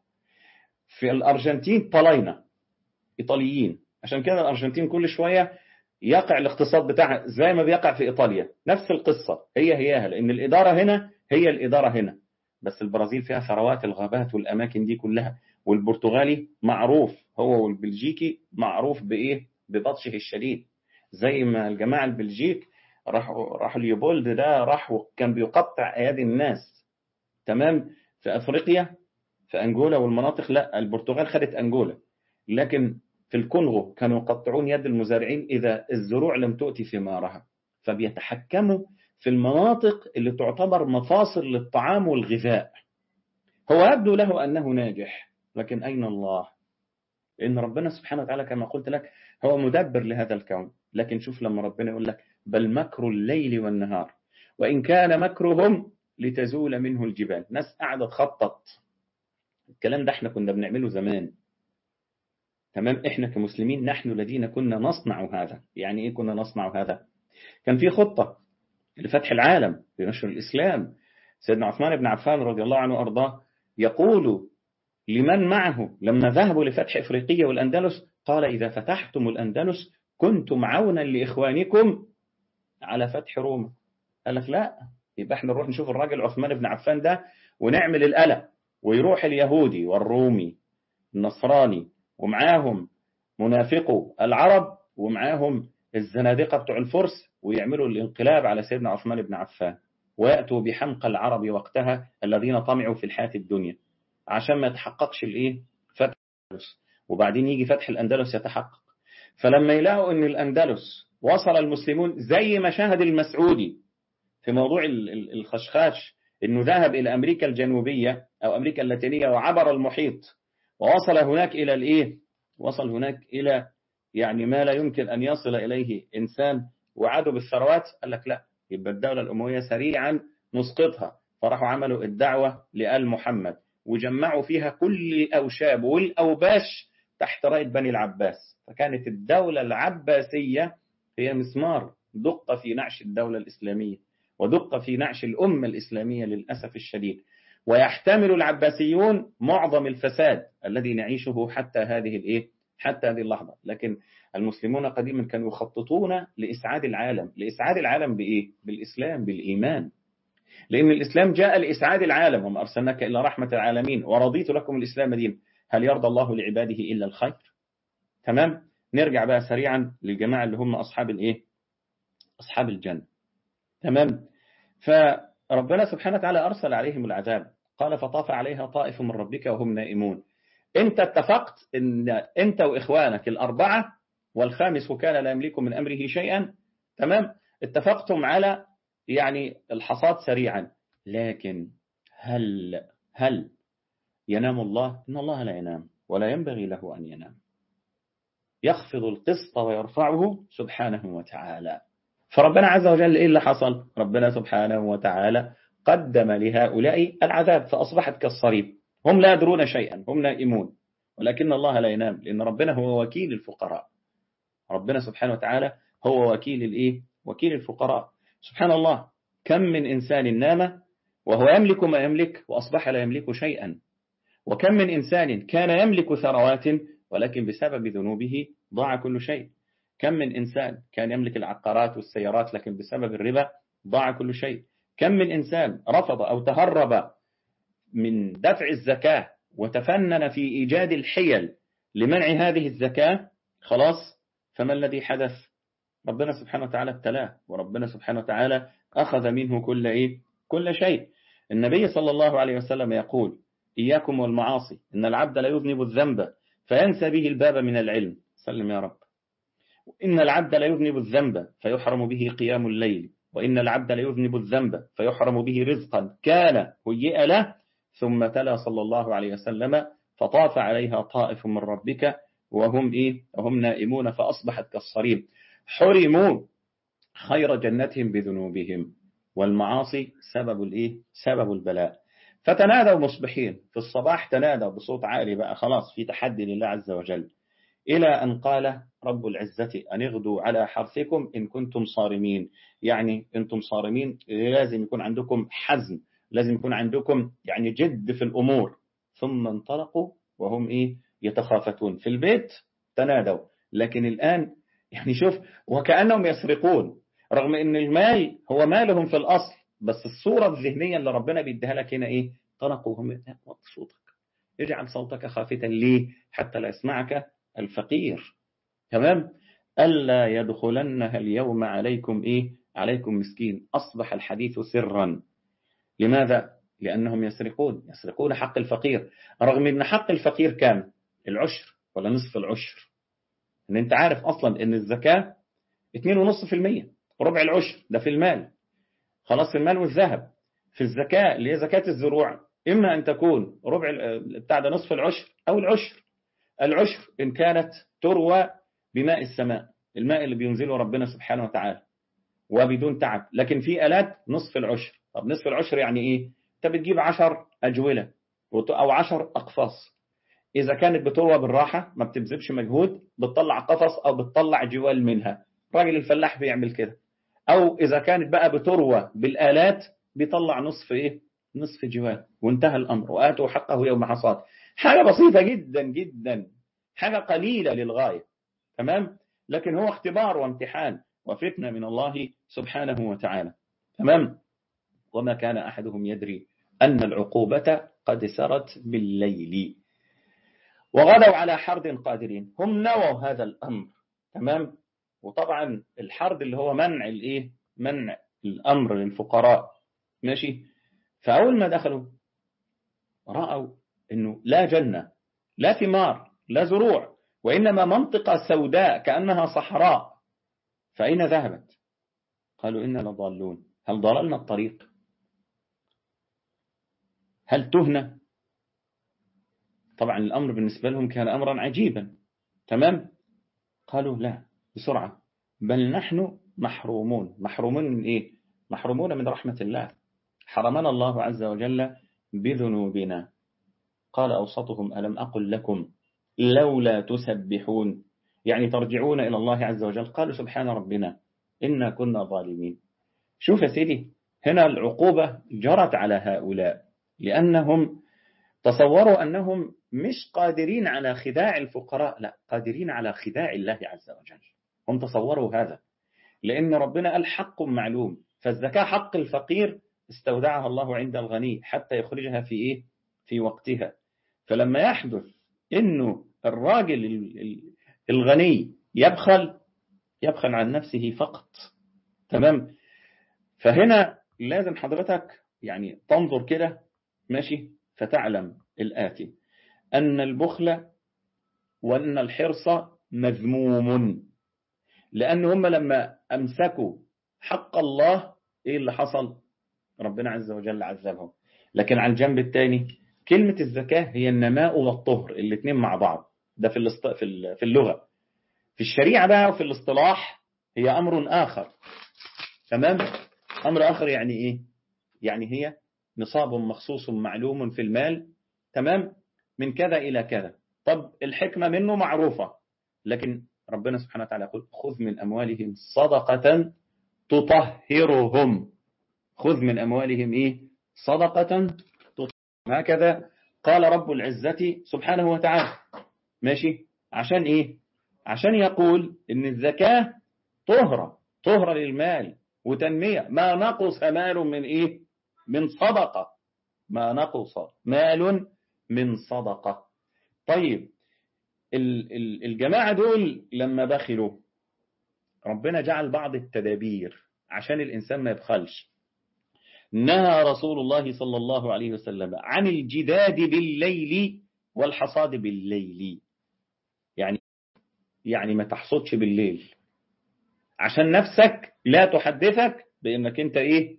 في الأرجنتين طلينا إيطاليين، عشان كده الأرجنتين كل شوية يقع الاقتصاد بتاعها زي ما بيقع في إيطاليا، نفس القصة هياها، لأن الإدارة هنا هي الإدارة هنا. بس البرازيل فيها ثروات الغابات والأماكن دي كلها، والبرتغالي معروف هو والبلجيكي معروف بإيه؟ ببطشه الشديد. زي ما الجماعة البلجيك راحوا ليوبولد ده راح وكان بيقطع أيادي الناس، تمام. في أفريقيا في أنجولا والمناطق، لا البرتغال خدت أنجولا، لكن في الكونغو كانوا يقطعون يد المزارعين إذا الزروع لم تؤتي ثمارها. فبيتحكموا في المناطق اللي تعتبر مفاصل للطعام والغذاء. هو يبدو له أنه ناجح، لكن أين الله؟ لأن ربنا سبحانه وتعالى كما قلت لك هو مدبر لهذا الكون. لكن شوف لما ربنا يقول لك بل مكر الليل والنهار وإن كان مكرهم لتزول منه الجبال. ناس قاعدة تخطط. الكلام ده احنا كنا بنعمله زمان، تمام. احنا كمسلمين نحن الذين كنا نصنع هذا. يعني ايه كنا نصنع هذا؟ كان في خطة لفتح العالم لنشر الإسلام. سيدنا عثمان بن عفان رضي الله عنه وأرضاه يقول لمن معه لما ذهبوا لفتح إفريقيا والأندلس، قال إذا فتحتم الأندلس كنتم عونا لإخوانكم على فتح روما. قال لك لا، يبقى احنا نروح نشوف الراجل عثمان بن عفان ده ونعمل القلق، ويروح اليهودي والرومي النصراني ومعاهم منافقو العرب ومعاهم الزنادقة بتوع الفرس ويعملوا الانقلاب على سيدنا عثمان بن عفان، ويأتوا بحمق العرب وقتها الذين طمعوا في الحياة الدنيا عشان ما يتحققش الايه؟ فتح الأندلس. وبعدين يجي فتح الأندلس يتحقق. فلما يلاقوا ان الأندلس وصل المسلمون زي ما شاهد المسعودي في موضوع الخشخاش، انه ذهب الى امريكا الجنوبية او امريكا اللاتينية وعبر المحيط ووصل هناك الى الايه؟ وصل هناك إلى يعني ما لا يمكن أن يصل إليه إنسان، وعدوا بالثروات. قال لك لا، يبقى الدولة الأموية سريعا نسقطها. فراحوا عملوا الدعوة لآل محمد، وجمعوا فيها كل الأوشاب والأوباش تحت راية بني العباس. فكانت الدولة العباسية هي مسمار دق في نعش الدولة الإسلامية، ودق في نعش الأمة الإسلامية للأسف الشديد. ويحتمل العباسيون معظم الفساد الذي نعيشه حتى هذه اللحظة. لكن المسلمون قديما كانوا يخططون لإسعاد العالم. لإسعاد العالم بإيه؟ بالإسلام، بالإيمان. لأن الإسلام جاء لإسعاد العالم، وما أرسلناك إلا رحمة العالمين ورضيت لكم الإسلام دين. هل يرضى الله لعباده إلا الخير؟ تمام. نرجع بقى سريعا للجماعة اللي هم أصحاب الجنة. تمام. فربنا سبحانه وتعالى أرسل عليهم العذاب، قال فطاف عليها طائف من ربك وهم نائمون. انت اتفقت ان انت واخوانك الاربعه، والخامس كان لا يملك من امره شيئا، تمام، اتفقتم على يعني الحصاد سريعا. لكن هل ينام الله؟ ان الله لا ينام ولا ينبغي له ان ينام، يخفض القسط ويرفعه سبحانه وتعالى. فربنا عز وجل ايه اللي حصل؟ ربنا سبحانه وتعالى قدم لهؤلاء العذاب فاصبحت كالصريم، هم لا يدرون شيئا، هم نائمون. ولكن الله لا ينام، لأن ربنا هو وكيل الفقراء. ربنا سبحانه وتعالى هو وكيل الفقراء. سبحان الله، كم من إنسان نام وهو يملك ما يملك وأصبح لا يملك شيئا، وكم من إنسان كان يملك ثروات ولكن بسبب ذنوبه ضاع كل شيء. كم من إنسان كان يملك العقارات والسيارات لكن بسبب الربا ضاع كل شيء. كم من إنسان رفض أو تهرب من دفع الزكاة وتفنن في إيجاد الحيل لمنع هذه الزكاة، خلاص، فما الذي حدث؟ ربنا سبحانه وتعالى ابتلاه، وربنا سبحانه وتعالى أخذ منه كل شيء. النبي صلى الله عليه وسلم يقول إياكم والمعاصي، إن العبد لا يذنب الذنب فينسى به الباب من العلم، سلم يا رب. إن العبد لا يذنب الذنب فيحرم به قيام الليل، وإن العبد لا يذنب الذنب فيحرم به رزقا كان هيئ له. ثم تلا صلى الله عليه وسلم فطاف عليها طائف من ربك وهم نائمون فأصبحت كالصريم. حرموا خير جنتهم بذنوبهم، والمعاصي سبب البلاء. فتنادوا مصبحين، في الصباح تنادوا بصوت عالي بقى، خلاص في تحدي لله عز وجل، إلى أن قال رب العزة أن اغدوا على حرثكم إن كنتم صارمين. يعني أنتم صارمين لازم يكون عندكم حزم، لازم يكون عندكم يعني جد في الأمور. ثم انطلقوا وهم يتخافتون. في البيت تنادوا، لكن الآن يعني شوف، وكأنهم يسرقون، رغم أن المال هو مالهم في الأصل، بس الصورة الذهنية اللي ربنا بيديها لك هنا طلقوا هم. صوتك، اجعل صوتك خافتا ليه؟ حتى لا يسمعك الفقير. تمام. ألا يدخلنها اليوم عليكم مسكين. أصبح الحديث سرا. لماذا؟ لأنهم يسرقون حق الفقير، رغم أن حق الفقير كان العشر ولا نصف العشر. أن أنت عارف أصلا أن الزكاة 2.5%، ربع العشر ده في المال، خلاص، في المال والذهب. في الزكاة اللي هي زكاة الزروع، إما أن تكون ربع بتاع ده نصف العشر أو العشر إن كانت تروى بماء السماء، الماء اللي بينزله ربنا سبحانه وتعالى وبدون تعب. لكن في آلات نصف العشر. طب نصف العشر يعني إيه؟ أنت بتجيب 10 أجولة أو 10 أقفاص. إذا كانت بتروى بالراحة ما بتبذلش مجهود، بتطلع قفص أو بتطلع جوال منها. راجل الفلاح بيعمل كده. أو إذا كانت بقى بتروى بالآلات بيطلع نصف جوال، وانتهى الأمر. وآتوا حقه يوم حصاد. حاجة بسيطة جدا جدا، حاجة قليلة للغاية. تمام. لكن هو اختبار وامتحان وفتنة من الله سبحانه وتعالى. تمام. وما كان أحدهم يدري أن العقوبة قد سرت بالليل وغدوا على حرد قادرين. هم نووا هذا الأمر. تمام. وطبعا الحرد اللي هو منع الأمر للفقراء. ماشي. فأول ما دخلوا رأوا أنه لا جنة، لا ثمار، لا زروع، وإنما منطقة سوداء كأنها صحراء. فأين ذهبت؟ قالوا إنا لضالون. هل ضللنا الطريق؟ هل تهنا؟ طبعا الأمر بالنسبة لهم كان أمرا عجيبا. تمام. قالوا لا بسرعة، بل نحن محرومون. محرومون من إيه؟ محرومون من رحمة الله، حرمنا الله عز وجل بذنوبنا. قال أوسطهم ألم أقل لكم لولا تسبحون، يعني ترجعون إلى الله عز وجل. قالوا سبحان ربنا إنا كنا ظالمين. شوف يا سيدي، هنا العقوبة جرت على هؤلاء لأنهم تصوروا أنهم مش قادرين على خداع الفقراء، لا، قادرين على خداع الله عز وجل. هم تصوروا هذا، لأن ربنا قال حق معلوم، فالزكاة حق الفقير استودعها الله عند الغني حتى يخرجها في إيه؟ في وقتها. فلما يحدث إنه الراجل الغني يبخل عن نفسه فقط. تمام. فهنا لازم حضرتك يعني تنظر كده، ماشي، فتعلم الآتي: أن البخل وأن الحرص مذموم، لأن هم لما أمسكوا حق الله إيه اللي حصل؟ ربنا عز وجل عذبهم. لكن على الجنب الثاني كلمة الزكاة هي النماء والطهر، الاثنين مع بعض. ده في اللغة. في الشريعة بقى وفي الاصطلاح هي أمر آخر. تمام. أمر آخر يعني إيه؟ يعني هي نصاب مخصوص معلوم في المال، تمام، من كذا إلى كذا. طب الحكمة منه معروفة، لكن ربنا سبحانه وتعالى يقول خذ من أموالهم صدقة تطهرهم. خذ من أموالهم إيه؟ صدقة تطهرهم. هكذا قال رب العزة سبحانه وتعالى. ماشي. عشان إيه؟ عشان يقول إن الزكاة طهرة للمال وتنمية. ما نقص مال من إيه؟ من صدقة. ما نقص مال من صدقة. طيب الجماعة دول لما بخلوا، ربنا جعل بعض التدابير عشان الإنسان ما يبخلش. نهى رسول الله صلى الله عليه وسلم عن الجداد بالليل والحصاد بالليل. يعني ما تحصدش بالليل عشان نفسك لا تحدثك بأنك أنت إيه؟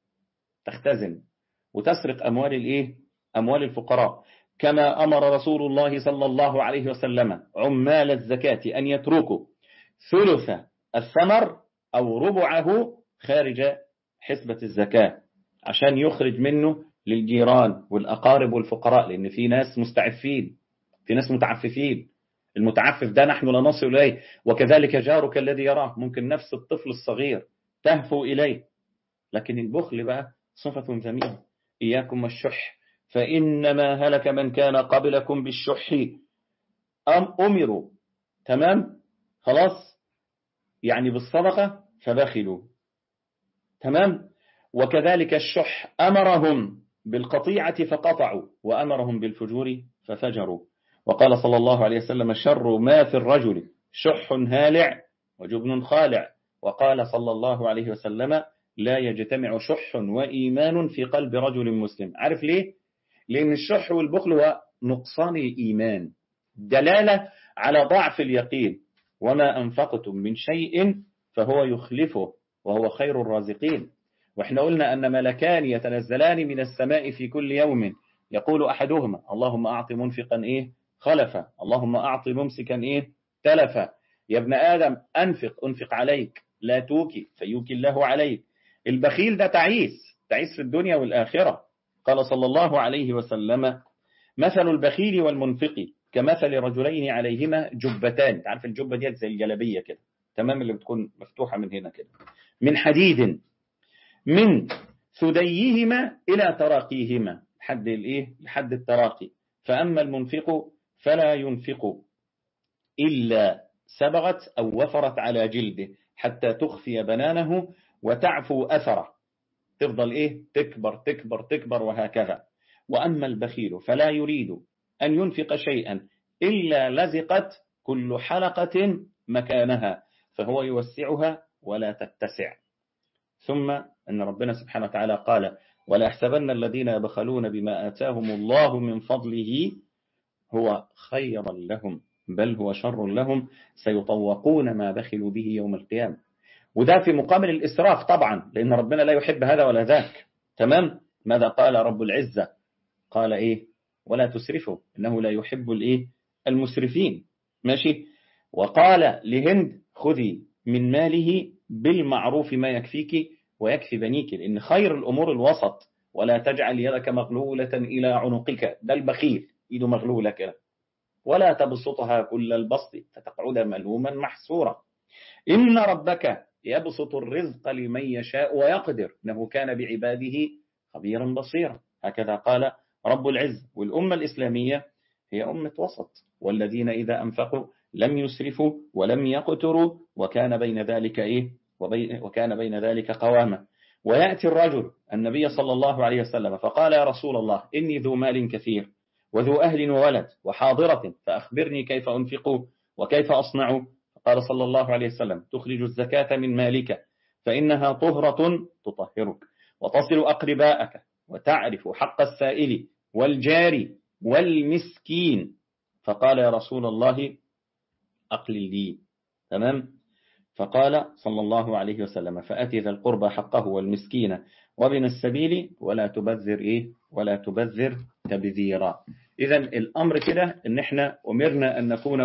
تختزن وتسرق أموال الإيه؟ أموال الفقراء. كما أمر رسول الله صلى الله عليه وسلم عمال الزكاة أن يتركوا ثلث الثمر أو ربعه خارج حسبة الزكاة عشان يخرج منه للجيران والأقارب والفقراء، لأن في ناس مستعفين، في ناس متعففين. المتعفف ده نحن لا نصل إليه، وكذلك جارك الذي يراه. ممكن نفس الطفل الصغير تهفو إليه. لكن البخل بقى صفة ذميمة. إياكم والشح فإنما هلك من كان قبلكم بالشح أمروا، تمام، خلاص، يعني بالصدقة فبخلوا، تمام. وكذلك الشح أمرهم بالقطيعة فقطعوا، وأمرهم بالفجور ففجروا. وقال صلى الله عليه وسلم شر ما في الرجل شح هالع وجبن خالع. وقال صلى الله عليه وسلم لا يجتمع شح وإيمان في قلب رجل مسلم. عارف ليه؟ لأن الشح والبخل هو نقصان الإيمان، دلالة على ضعف اليقين. وما أنفقتم من شيء فهو يخلفه وهو خير الرازقين. وإحنا قلنا أن ملكان يتنزلان من السماء في كل يوم، يقول أحدهما اللهم أعط منفقا إيه؟ خلفا، اللهم أعط ممسكا إيه؟ تلفا. يا ابن آدم أنفق عليك لا توكي فيوكي الله عليك. البخيل ده تعيس في الدنيا والآخرة. قال صلى الله عليه وسلم مثل البخيل والمنفق كمثل رجلين عليهما جبتان. تعرف الجبة دي زي الجلبية كده، تمام، اللي بتكون مفتوحة من هنا كده، من حديد، من ثديهما إلى تراقيهما، لحد التراقي. فأما المنفق فلا ينفق إلا سبغت أو وفرت على جلده حتى تخفي بنانه وتعفو أثره، تفضل إيه؟ تكبر تكبر تكبر وهكذا. وأما البخيل فلا يريد أن ينفق شيئا إلا لزقت كل حلقة مكانها فهو يوسعها ولا تتسع. ثم أن ربنا سبحانه وتعالى قال ولا يحسبن الذين يبخلون بما آتاهم الله من فضله هو خيرا لهم بل هو شر لهم سيطوقون ما بخلوا به يوم القيامة. وده في مقابل الإسراف طبعا، لأن ربنا لا يحب هذا ولا ذاك. تمام. ماذا قال رب العزة؟ قال إيه؟ ولا تسرفوا إنه لا يحب الإيه؟ المسرفين. ماشي. وقال لهند خذي من ماله بالمعروف ما يكفيك ويكفي بنيك، لأن خير الأمور الوسط، ولا تجعل يدك مغلولة إلى عنقك، ده البخيل إيده مغلولة كده، ولا تبسطها كل البسط فتقعد ملوما محسورا، إن ربك يبسط الرزق لمن يشاء ويقدر إنه كان بعباده خبيرا بصيرا. هكذا قال رب العز. والأمة الإسلامية هي أمة وسط، والذين إذا أنفقوا لم يسرفوا ولم يقتروا وكان بين ذلك وكان بين ذلك قواما. ويأتي الرجل النبي صلى الله عليه وسلم فقال يا رسول الله إني ذو مال كثير وذو أهل وولد وحاضرة فأخبرني كيف أنفق وكيف أصنع. قال صلى الله عليه وسلم تخرج الزكاة من مالك فإنها طهرة تطهرك وتصل أقرباءك وتعرف حق السائل والجاري والمسكين. فقال يا رسول الله أقلل لي. تمام. فقال صلى الله عليه وسلم فأتي ذا القربى حقه والمسكين وابن السبيل ولا تبذر تبذيرا. إذا الأمر كده إن إحنا أمرنا أن نكون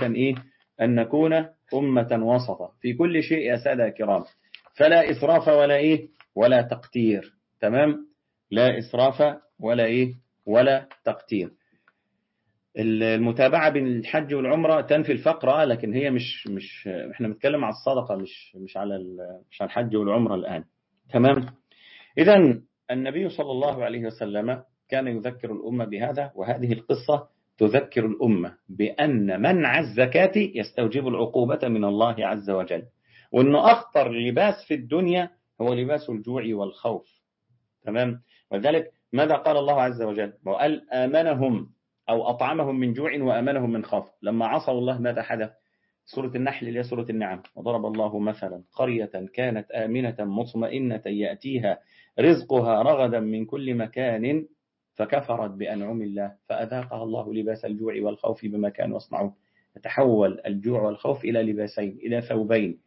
أمة وسطا في كل شيء يا سادة كرام، فلا إسراف ولا تقتير. تمام. لا إسراف ولا تقتير. المتابعة بين الحج والعمرة تنفي الفقر، لكن هي مش احنا بنتكلم على الصدقة، مش على الحج والعمرة الآن. تمام. إذن النبي صلى الله عليه وسلم كان يذكر الأمة بهذا، وهذه القصة تذكر الأمة بأن منع الزكاة يستوجب العقوبة من الله عز وجل، وأنه أخطر لباس في الدنيا هو لباس الجوع والخوف. تمام. ولذلك ماذا قال الله عز وجل؟ وقال آمنهم أو أطعمهم من جوع وآمنهم من خوف. لما عصوا الله ماذا حدث؟ سورة النحل اللي هي سورة النعم. وضرب الله مثلا قرية كانت آمنة مطمئنة يأتيها رزقها رغدا من كل مكان فكفرت بأنعم الله فأذاقها الله لباس الجوع والخوف بما كانوا يصنعون. يتحول الجوع والخوف إلى لباسين، إلى ثوبين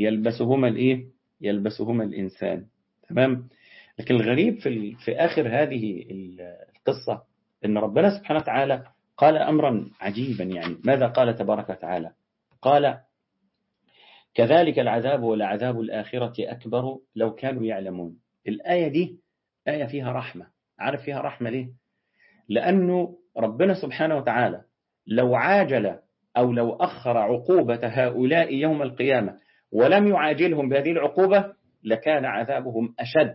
يلبسهما الإنسان. تمام. لكن الغريب في آخر هذه القصة إن ربنا سبحانه وتعالى قال أمرا عجيبا. يعني ماذا قال تبارك وتعالى؟ قال كذلك العذاب ولعذاب الآخرة أكبر لو كانوا يعلمون. الآية دي آية فيها رحمة. عارف فيها رحمة ليه؟ لأنه ربنا سبحانه وتعالى لو عاجل أو لو أخر عقوبة هؤلاء يوم القيامة ولم يعاجلهم بهذه العقوبة لكان عذابهم أشد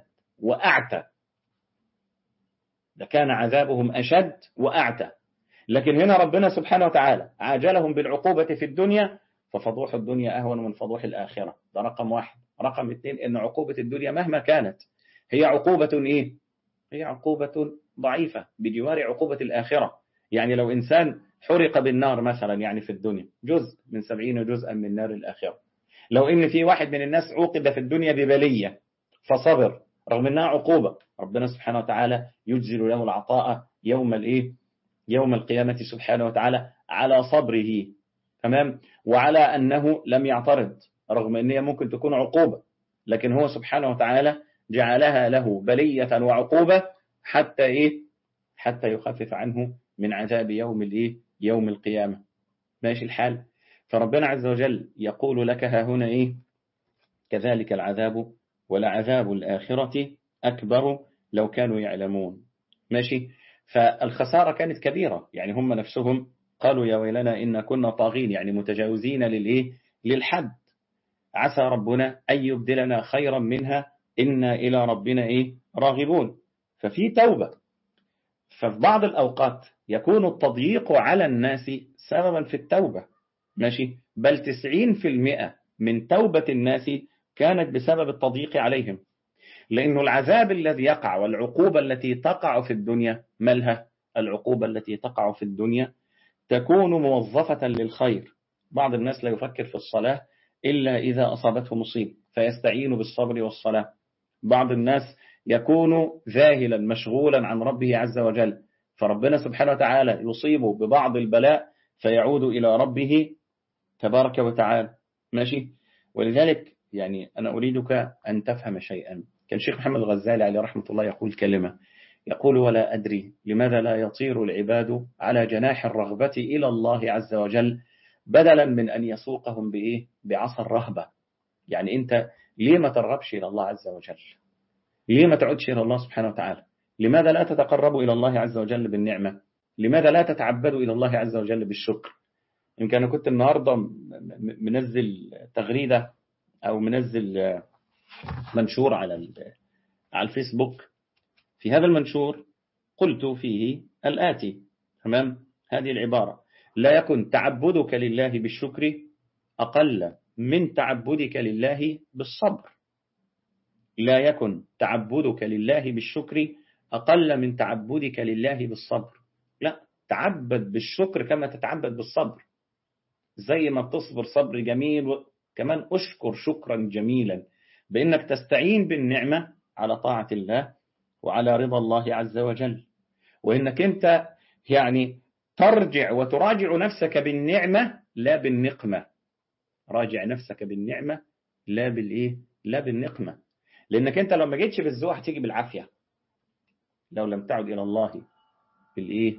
وأعتى. لكن هنا ربنا سبحانه وتعالى عاجلهم بالعقوبة في الدنيا، ففضوح الدنيا أهون من فضوح الآخرة. ده رقم واحد. رقم اثنين إن عقوبة الدنيا مهما كانت هي عقوبة هي عقوبة ضعيفة بجوار عقوبة الآخرة. يعني لو إنسان حرق بالنار مثلا يعني في الدنيا جزء من 70 جزءا من نار الآخرة، لو إن في واحد من الناس عوقب في الدنيا ببلية فصبر رغم أنها عقوبة، ربنا سبحانه وتعالى يجزل له العطاء يوم القيامة سبحانه وتعالى على صبره. تمام. وعلى أنه لم يعترض رغم أنها ممكن تكون عقوبة، لكن هو سبحانه وتعالى جعلها له بلية وعقوبة حتى يخفف عنه من عذاب يوم القيامة. ماشي الحال. فربنا عز وجل يقول لك ها هنا كذلك العذاب ولعذاب الآخرة أكبر لو كانوا يعلمون. ماشي. فالخسارة كانت كبيرة. يعني هم نفسهم قالوا يا ويلنا إن كنا طاغين، يعني متجاوزين للحد. عسى ربنا أن يبدلنا خيرا منها إنا إلى ربنا راغبون. ففي توبة. ففي بعض الأوقات يكون التضييق على الناس سببا في التوبة. ماشي. بل 90% من توبة الناس كانت بسبب التضييق عليهم. لأنه العذاب الذي يقع والعقوبة التي تقع في الدنيا مالها؟ العقوبة التي تقع في الدنيا تكون موظفة للخير. بعض الناس لا يفكر في الصلاة إلا إذا أصابته مصيبة فيستعين بالصبر والصلاة. بعض الناس يكون ذاهلا مشغولا عن ربه عز وجل، فربنا سبحانه وتعالى يصيبه ببعض البلاء فيعود إلى ربه تبارك وتعالى. ماشي. ولذلك يعني أنا أريدك أن تفهم شيئا. كان الشيخ محمد الغزالي عليه رحمة الله يقول كلمة، يقول ولا أدري لماذا لا يطير العباد على جناح الرغبة إلى الله عز وجل بدلا من أن يسوقهم بإيه؟ بعصا الرهبة. يعني أنت ليه ما ترغبش إلى الله عز وجل؟ ليه ما تعودش إلى الله سبحانه وتعالى؟ لماذا لا تتقربوا إلى الله عز وجل بالنعمة؟ لماذا لا تتعبدوا إلى الله عز وجل بالشكر؟ يمكن أنا كنت النهاردة منزل تغريدة أو منزل منشور على الفيسبوك. في هذا المنشور قلت فيه الآتي، تمام؟ هذه العبارة: لا يكن تعبدك لله بالشكر أقل من تعبدك لله بالصبر. لا يكن تعبدك لله بالشكر أقل من تعبدك لله بالصبر. لا، تعبد بالشكر كما تتعبد بالصبر. زي ما بتصبر صبر جميل، كمان أشكر شكرا جميلا بأنك تستعين بالنعمة على طاعة الله وعلى رضا الله عز وجل، وإنك أنت يعني ترجع وتراجع نفسك بالنعمة لا بالنقمة. راجع نفسك بالنعمة لا بالإيه؟ لا بالنقمة. لأنك أنت لو ما جيتش بالذوق هتيجي بالعافية. لو لم تعد إلى الله بالإيه؟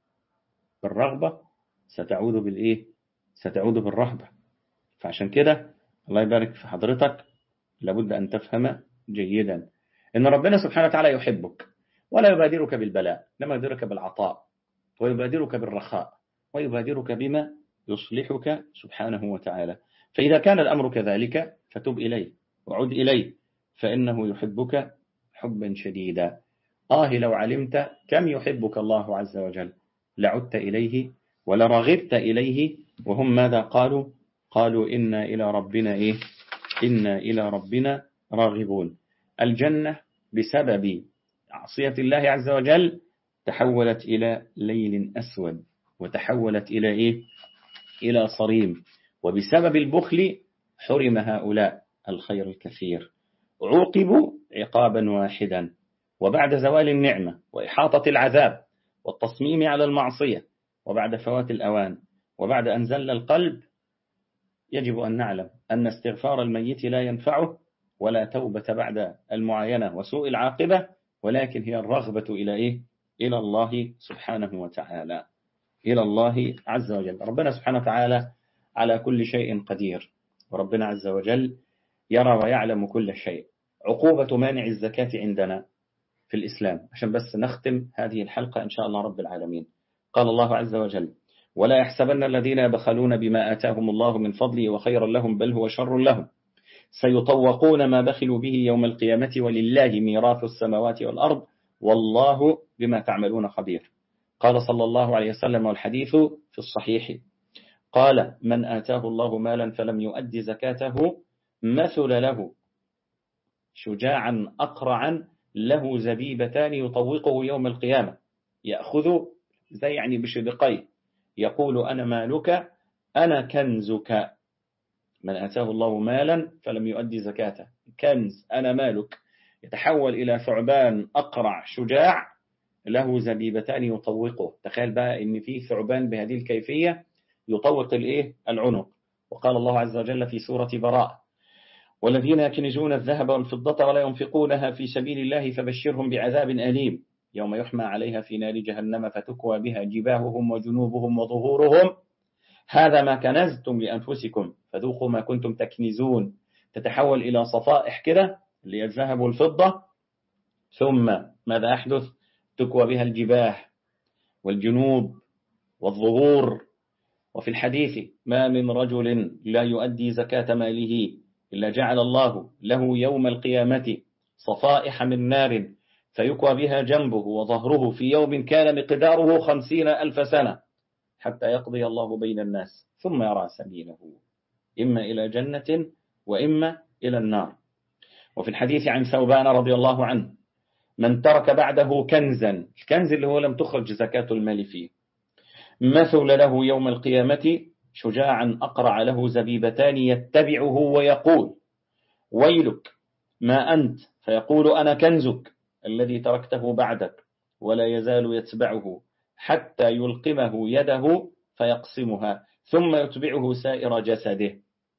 بالرغبة ستعود بالإيه؟ ستعود بالرهبة. فعشان كده الله يبارك في حضرتك، لابد أن تفهم جيدا إن ربنا سبحانه وتعالى يحبك ولا يبادرك بالبلاء، إنما يبادرك بالعطاء ويبادرك بالرخاء ويبادرك بما يصلحك سبحانه وتعالى. فإذا كان الأمر كذلك فتب إليه وعد إليه، فإنه يحبك حبا شديدا. لو علمت كم يحبك الله عز وجل لعدت إليه ولرغبت إليه. وهم ماذا قالوا؟ قالوا إنا إلى ربنا إيه؟ إنا إلى ربنا راغبون. الجنة بسبب عصية الله عز وجل تحولت إلى ليل أسود، وتحولت إلى إيه؟ إلى صريم. وبسبب البخل حرم هؤلاء الخير الكثير، عوقبوا عقابا واحدا. وبعد زوال النعمة وإحاطة العذاب والتصميم على المعصية، وبعد فوات الأوان، وبعد أن زل القلب، يجب أن نعلم أن استغفار الميت لا ينفعه، ولا توبة بعد المعاينة وسوء العاقبة، ولكن هي الرغبة إلى إيه؟ إلى الله سبحانه وتعالى، إلى الله عز وجل. ربنا سبحانه وتعالى على كل شيء قدير، وربنا عز وجل يرى ويعلم كل شيء. عقوبة مانع الزكاة عندنا في الإسلام، عشان بس نختم هذه الحلقة إن شاء الله رب العالمين. قال الله عز وجل: ولا يحسبن الذين يبخلون بما آتاهم الله من فضله وخيرا لهم بل هو شر لهم سيطوقون ما بخلوا به يوم القيامة ولله ميراث السماوات والأرض والله بما تعملون خبير. قال صلى الله عليه وسلم، والحديث في الصحيح، قال: من آتاه الله مالا فلم يؤد زكاته مثل له شجاعا أقرعا له زبيبتان يطوقه يوم القيامة يأخذ زي يعني بشدقيه يقول: أنا مالك أنا كنزك. من آتاه الله مالا فلم يؤدي زكاته، كنز أنا مالك، يتحول إلى ثعبان أقرع شجاع له زبيبتان يطوقه. تخيل بقى إن في ثعبان بهذه الكيفية يطوق الإيه؟ العنق. وقال الله عز وجل في سورة براء: والذين يكنزون الذهب والفضة ولا ينفقونها في سبيل الله فبشرهم بعذاب أليم يوم يحمى عليها في نار جهنم فتكوى بها جباههم وجنوبهم وظهورهم هذا ما كنزتم لأنفسكم فذوقوا ما كنتم تكنزون. تتحول إلى صفائح كده اللي هي الذهب والفضة، ثم ماذا يحدث؟ تكوى بها الجباه والجنوب والظهور. وفي الحديث: ما من رجل لا يؤدي زكاة ماله إلا جعل الله له يوم القيامة صفائح من نار فيكوى بها جنبه وظهره في يوم كان مقداره 50,000 سنة حتى يقضي الله بين الناس ثم يرى سبيله إما إلى جنة وإما إلى النار. وفي الحديث عن ثوبان رضي الله عنه: من ترك بعده كنزا، الكنز اللي هو لم تخرج زكاة المال فيه، مثل له يوم القيامة شجاعا أقرع له زبيبتان يتبعه ويقول: ويلك ما أنت، فيقول: أنا كنزك الذي تركته بعدك، ولا يزال يتبعه حتى يلقمه يده فيقسمها ثم يتبعه سائر جسده.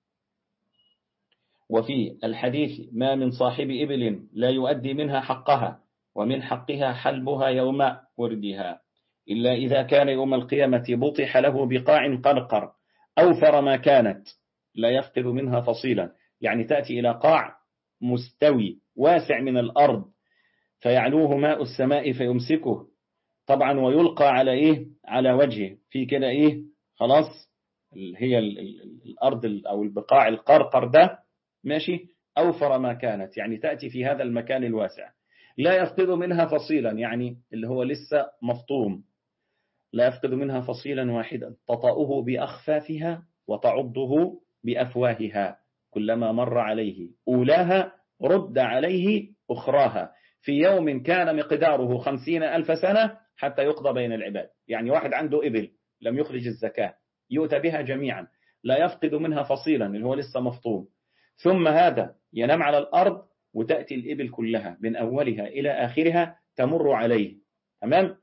وفي الحديث: ما من صاحب إبل لا يؤدي منها حقها ومن حقها حلبها يوم وردها إلا إذا كان يوم القيامة بطح له بقاع قرقر أوفر ما كانت لا يفقد منها فصيلا، يعني تأتي إلى قاع مستوي واسع من الأرض فيعلوه ماء السماء فيمسكه طبعا ويلقى على إيه؟ على وجهه في كده إيه؟ خلاص هي الأرض أو البقاع القرقر ده ماشي. أوفر ما كانت يعني تأتي في هذا المكان الواسع لا يفقد منها فصيلا، يعني اللي هو لسه مفطوم، لا يفقد منها فصيلا واحدا تطأه بأخفافها وتعضه بأفواهها، كلما مر عليه أولاها رد عليه أخراها، في يوم كان مقداره 50,000 سنة حتى يقضى بين العباد. يعني واحد عنده إبل لم يخرج الزكاة يؤتى بها جميعا لا يفقد منها فصيلا اللي هو لسه مفطوم، ثم هذا ينام على الأرض وتأتي الإبل كلها من أولها إلى آخرها تمر عليه، تمام،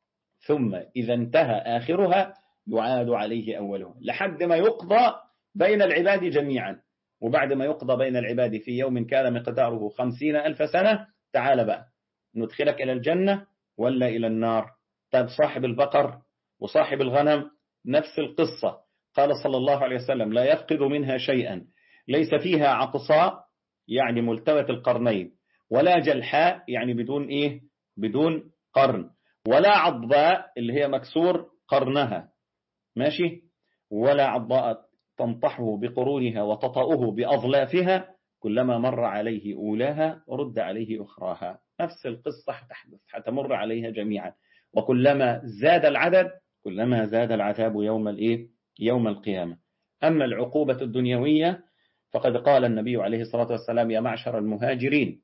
ثم إذا انتهى آخرها يعاد عليه أولها لحد ما يقضى بين العباد جميعا. وبعد ما يقضى بين العباد في يوم كان مقداره 50,000 سنة تعال بقى ندخلك إلى الجنة ولا إلى النار. طيب صاحب البقر وصاحب الغنم نفس القصة، قال صلى الله عليه وسلم لا يفقد منها شيئا ليس فيها عقصاء يعني ملتوة القرنين، ولا جلحاء يعني بدون إيه؟ بدون قرن، ولا عضباء اللي هي مكسور قرنها ماشي، ولا عضاء تنطحه بقرونها وتطأه بأظلافها، كلما مر عليه أولاها رد عليه أخراها، نفس القصة هتحدث هتمر عليها جميعا، وكلما زاد العدد كلما زاد العذاب يوم الإيه؟ يوم القيامة. أما العقوبة الدنيوية فقد قال النبي عليه الصلاة والسلام يا معشر المهاجرين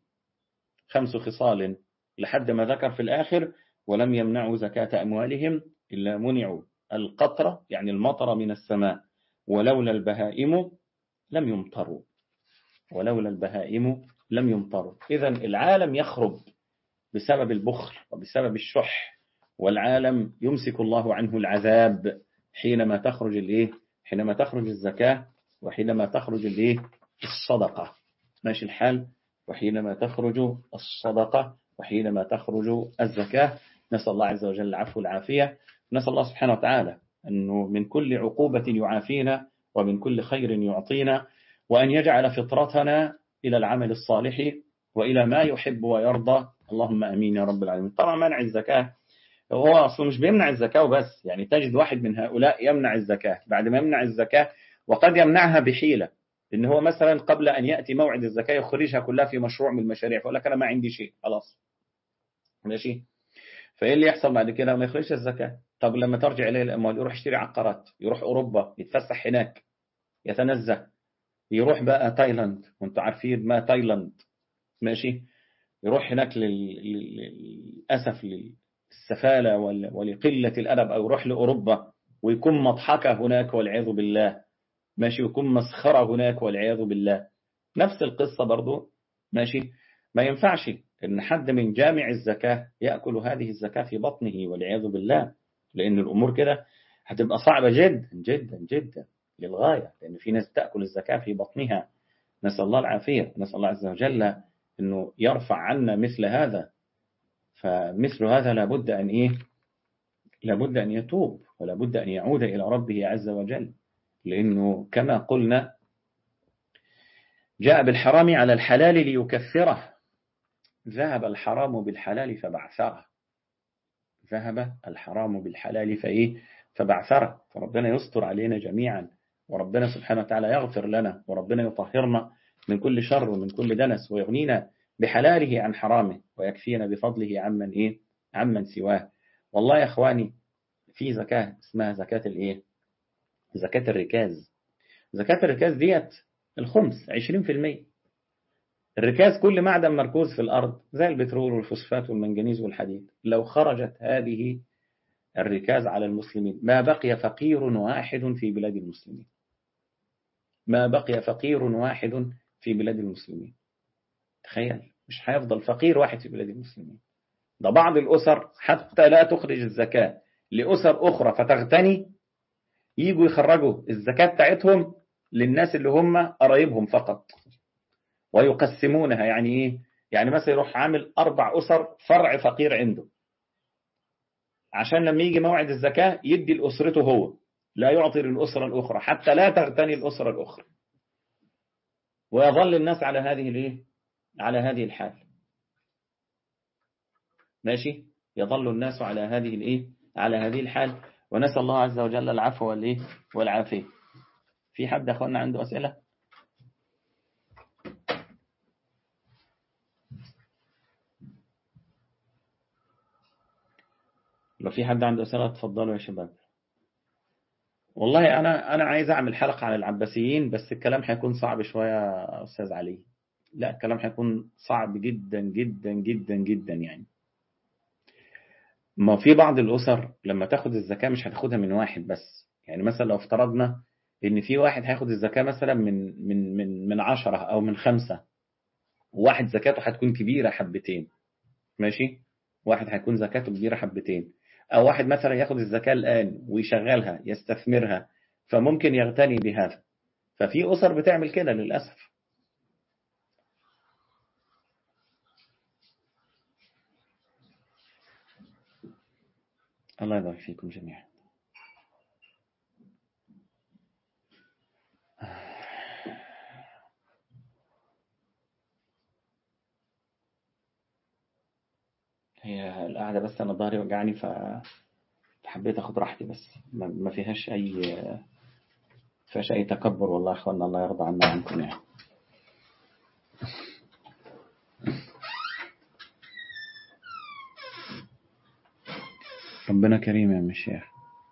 5 خصال لحد ما ذكر في الآخر ولم يمنعوا زكاة أموالهم إلا منعوا القطرة يعني المطر من السماء ولولا البهائم لم يمطروا، ولولا البهائم لم يمطروا. إذن العالم يخرب بسبب البخل وبسبب الشح، والعالم يمسك الله عنه العذاب حينما تخرج الإيه؟ حينما تخرج الزكاة وحينما تخرج الإيه؟ الصدقة، ماشي الحال، وحينما تخرج الصدقة وحينما تخرج الزكاة. نسأل الله عز وجل العفو والعافية، نسأل الله سبحانه وتعالى أنه من كل عقوبة يعافينا ومن كل خير يعطينا، وأن يجعل فطرتنا إلى العمل الصالح وإلى ما يحب ويرضى، اللهم أمين يا رب العالمين. طبعا منع الزكاة هو أصلا مش بيمنع الزكاة وبس، يعني تجد واحد من هؤلاء يمنع الزكاة، بعد ما يمنع الزكاة وقد يمنعها بحيلة، إن هو مثلا قبل أن يأتي موعد الزكاة يخرجها كلها في مشروع من المشاريع، فيقول لك أنا ما عندي شيء خلاص ماشي. فإيه اللي يحصل بعد كده؟ ما يخرجش الزكاة. طب لما ترجع إليه الأموال يروح يشتري عقارات، يروح أوروبا يتفسح هناك يتنزه، يروح بقى تايلاند وانتم عارفين ما تايلاند ماشي، يروح هناك للأسف للسفالة ولقلة الأدب، أو يروح لأوروبا ويكون مضحكة هناك والعياذ بالله ماشي، ويكون مسخرة هناك والعياذ بالله. نفس القصة برضو ماشي. ما ينفعش إن حد من جامع الزكاة يأكل هذه الزكاة في بطنه والعياذ بالله، لأن الأمور كده هتبقى صعبة جدا جدا جدا للغاية، لأن في ناس تأكل الزكاة في بطنها، نسأل الله العافية، نسأل الله عز وجل أنه يرفع عنا مثل هذا. فمثل هذا لابد أن إيه؟ لابد أن يتوب ولابد أن يعود إلى ربه عز وجل، لأنه كما قلنا جاء بالحرام على الحلال ليكفره، ذهب الحرام بالحلال فبعثره، ذهب الحرام بالحلال فإيه؟ فبعثره. فربنا يستر علينا جميعا، وربنا سبحانه وتعالى يغفر لنا، وربنا يطهرنا من كل شر ومن كل دنس، ويغنينا بحلاله عن حرامه، ويكفينا بفضله عمن إيه؟ عمن سواه. والله يا أخواني في زكاة اسمها زكاة الإيه؟ زكاة الركاز. زكاة الركاز ديت الخمس 20%. الركاز كل معدن مركوز في الأرض زي البترول والفوسفات والمنجنيز والحديد، لو خرجت هذه الركاز على المسلمين ما بقي فقير واحد في بلاد المسلمين، ما بقي فقير واحد في بلاد المسلمين. تخيل، مش هيفضل فقير واحد في بلاد المسلمين. ده بعض الأسر حتى لا تخرج الزكاة لأسر أخرى فتغتني، يجوا يخرجوا الزكاة بتاعتهم للناس اللي هم قرايبهم فقط، ويقسمونها. يعني إيه؟ يعني مثلا يروح عامل 4 أسر فرع فقير عنده، عشان لما يجي موعد الزكاة يدي لأسرته هو، لا يعطي للأسرة الأخرى حتى لا تغتني الأسرة الأخرى، ويظل الناس على هذه الايه، على هذه الحال. ماشي، يظل الناس على هذه الايه، على هذه الحال. ونسأل الله عز وجل العفو والايه والعافية. في حد اخوانا عنده أسئلة؟ لو في حد عنده أسئلة تفضلوا يا شباب. والله أنا عايز أعمل حلقة عن العباسيين، بس الكلام هيكون صعب شوية يا أستاذ علي. لا الكلام هيكون صعب جدا جدا جدا جدا يعني. ما في بعض الأسر لما تاخد الزكاة مش هتاخدها من واحد بس. يعني مثلا لو افترضنا إن في واحد هياخد الزكاة مثلا من 10 أو من 5، وواحد زكاته هتكون كبيرة حبتين. ماشي، واحد هيكون زكاته كبيرة حبتين، أو واحد مثلا ياخد الزكاة الآن ويشغلها يستثمرها، فممكن يغتني بهذا. ففي أسر بتعمل كده للأسف. الله يبارك فيكم جميعا. هي القعدة بس أنا ظهري وجعني فحبيت أخد راحتي، بس ما فيهاش أي تكبر والله يا أخوانا، الله يرضى عنا وعنكم يعني. ربنا كريم يا مشيخ.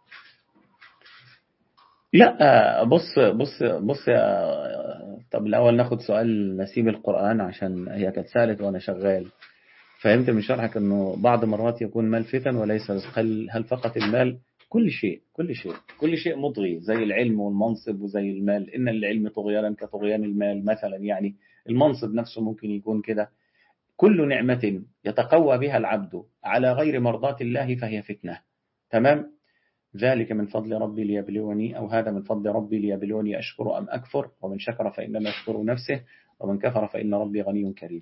لا بص طب الأول ناخد سؤال نسيب القرآن، عشان هي كانت سألت وأنا شغال. فهمت من شرحك أنه بعض مرات يكون مال فتن وليس رزق. هل فقط المال؟ كل شيء مضغي، زي العلم والمنصب وزي المال. إن العلم طغيانا كطغيان المال مثلا يعني. المنصب نفسه ممكن يكون كده. كل نعمة يتقوى بها العبد على غير مرضاة الله فهي فتنة. تمام. ذلك من فضل ربي ليبلوني، أو هذا من فضل ربي ليبلوني أشكر أم أكفر، ومن شكر فإنما يشكر نفسه، ومن كفر فإن ربي غني كريم.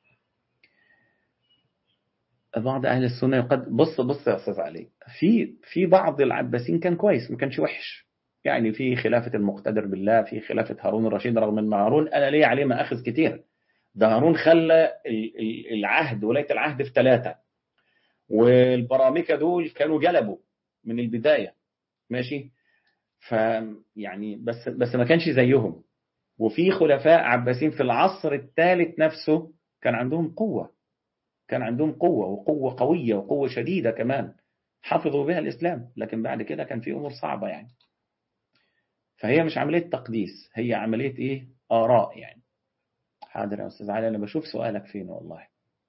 بعض أهل السنة بص يا أستاذ علي، في بعض العباسين كان كويس، ما كانش وحش. يعني في خلافة المقتدر بالله، في خلافة هارون الرشيد، رغم أن هارون أنا ليه عليه مآخذ كتير. ده هارون خلى العهد، ولاية العهد في 3، والبرامكة دول كانوا جلبوا من البداية. ماشي. يعني بس ما كانش زيهم. وفي خلفاء عباسيين في العصر الثالث نفسه كان عندهم قوة، وقوة قوية وقوة شديدة كمان، حفظوا بها الإسلام. لكن بعد كده كان في أمور صعبة يعني. فهي مش عملية تقديس، هي عملية إيه، آراء يعني. حاضر يا أستاذ علي، أنا بشوف سؤالك فين والله.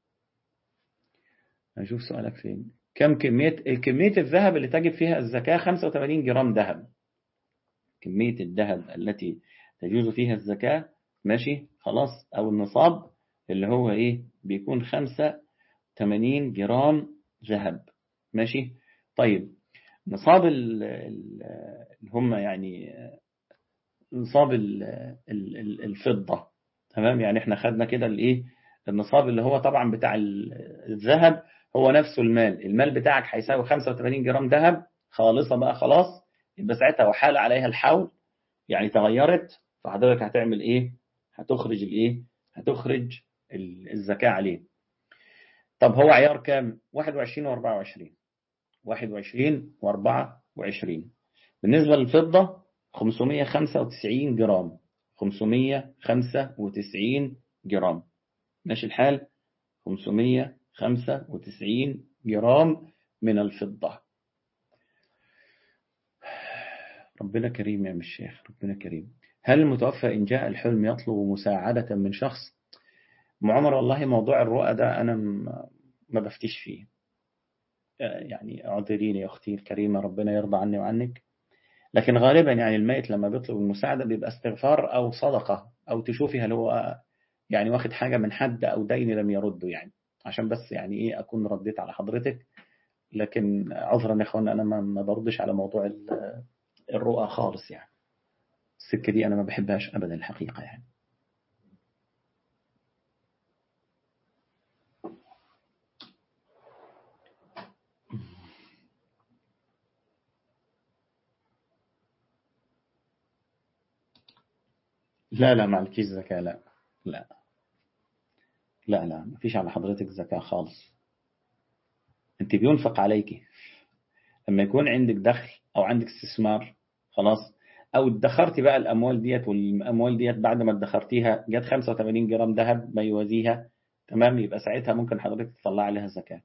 أشوف سؤالك فين. كم كمية الذهب اللي تجب فيها الزكاة؟ 85 جرام ذهب. كمية الذهب التي تجوز فيها الزكاة. ماشي خلاص. أو النصاب اللي هو إيه، بيكون 85 جرام ذهب. ماشي. طيب نصاب اللي هم يعني نصاب الفضة. تمام. يعني احنا خدنا كده الايه، النصاب اللي هو طبعا بتاع الذهب، هو نفسه المال بتاعك هيساوي 85 جرام ذهب خالصة بقى خلاص. يبقى ساعتها وحال عليها الحول، يعني تغيرت، فحضرتك هتعمل ايه، هتخرج الايه، هتخرج الزكاة عليه. طب هو عيار كام؟ 21 و24. 21 و24. بالنسبة للفضة 595 جرام. 595 جرام. ماشي الحال. 595 جرام من الفضة. ربنا كريم يا الشيخ، ربنا كريم. هل المتوفى إن جاء الحلم يطلب مساعدة من شخص؟ معمر والله موضوع الرؤى ده أنا ما بفتش فيه. يعني اعذريني يا أختي الكريمة، ربنا يرضى عني وعنك. لكن غالبا يعني الميت لما بيطلب المساعدة بيبقى استغفار أو صدقة، أو تشوفي هل هو يعني واخد حاجة من حد أو دين لم يرده يعني. عشان بس يعني إيه أكون رديت على حضرتك. لكن عذرا يا إخوان، أنا ما بردش على موضوع الرؤى خالص يعني. السكة دي أنا ما بحبهاش أبدا الحقيقة يعني. لا لا معلكيش زكاة، لا لا لا لا، مفيش على حضرتك زكاة خالص. انت بينفق عليك لما يكون عندك دخل او عندك استثمار، خلاص، او ادخرتي بقى الاموال ديت، والاموال ديت بعد ما ادخرتيها جت 85 جرام ذهب ما يوازيها، تمام، يبقى ساعتها ممكن حضرتك تطلع عليها زكاة.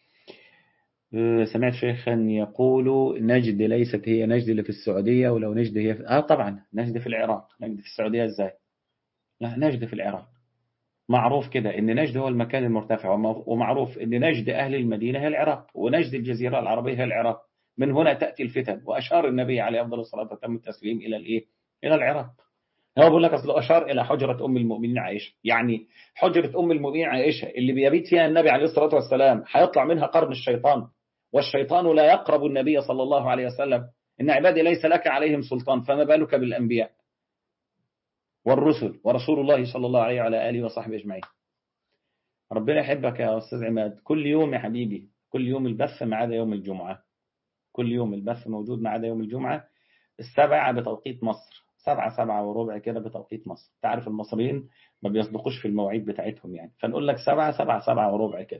سمعت شيخا يقول نجد ليست هي نجد اللي في السعودية، ولو نجد هي في... طبعا نجد في العراق، نجد في السعودية ازاي؟ لا، نجد في العراق. معروف كده ان نجد هو المكان المرتفع، ومعروف ان نجد اهل المدينة هي العراق، ونجد الجزيرة العربية هي العراق. من هنا تأتي الفتن، واشار النبي عليه افضل الصلاة وتم التسليم الى الايه؟ الى العراق. هو بيقول لك اصله اشار الى حجرة ام المؤمنين عائشة، يعني حجرة ام المؤمنين عائشة اللي بيبيت فيها النبي عليه الصلاة والسلام هيطلع منها قرن الشيطان، والشيطان لا يقرب النبي صلى الله عليه وسلم. إن عبادي ليس لك عليهم سلطان، فما بالك بالأنبياء والرسل ورسول الله صلى الله عليه وعلى آله وصحبه أجمعين. ربنا يحبك يا أستاذ عماد. كل يوم يا حبيبي، كل يوم البث ما عدا يوم الجمعة. كل يوم البث موجود ما عدا يوم الجمعة. 7 بتوقيت مصر، 7 7 وربع كده بتوقيت مصر. تعرف المصريين ما بيصدقوش في المواعيد بتاعتهم يعني، فنقول لك 7 7 وربع كده.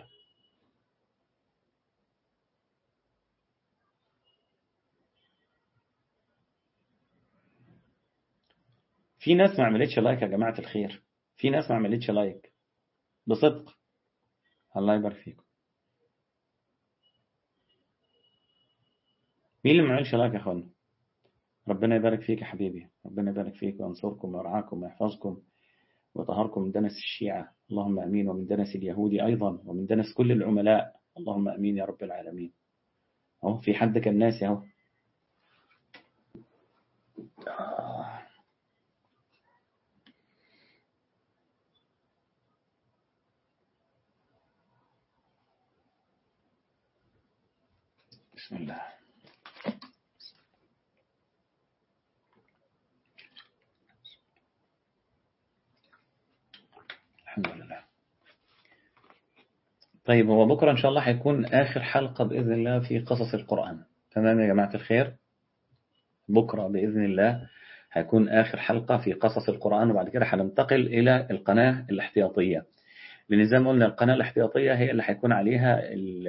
في ناس ما عملتش لايك يا جماعة الخير، في ناس ما عملتش لايك بصدق. الله يبارك فيكم. مين اللي ما عملش لايك يا اخوانا؟ ربنا يبارك فيك يا حبيبي، ربنا يبارك فيك وينصركم ويرعاكم ويحفظكم ويطهركم من دنس الشيعة، اللهم امين، ومن دنس اليهود ايضا، ومن دنس كل العملاء، اللهم امين يا رب العالمين. اهو في حد كان ناسي اهو. بسم الله. الحمد لله. طيب هو بكرة إن شاء الله هيكون آخر حلقة بإذن الله في قصص القرآن. تمام يا جماعة الخير؟ بكرة بإذن الله هيكون آخر حلقة في قصص القرآن، وبعد كده هننتقل إلى القناة الاحتياطية. لأن زي ما قلنا القناة الاحتياطية هي اللي هيكون عليها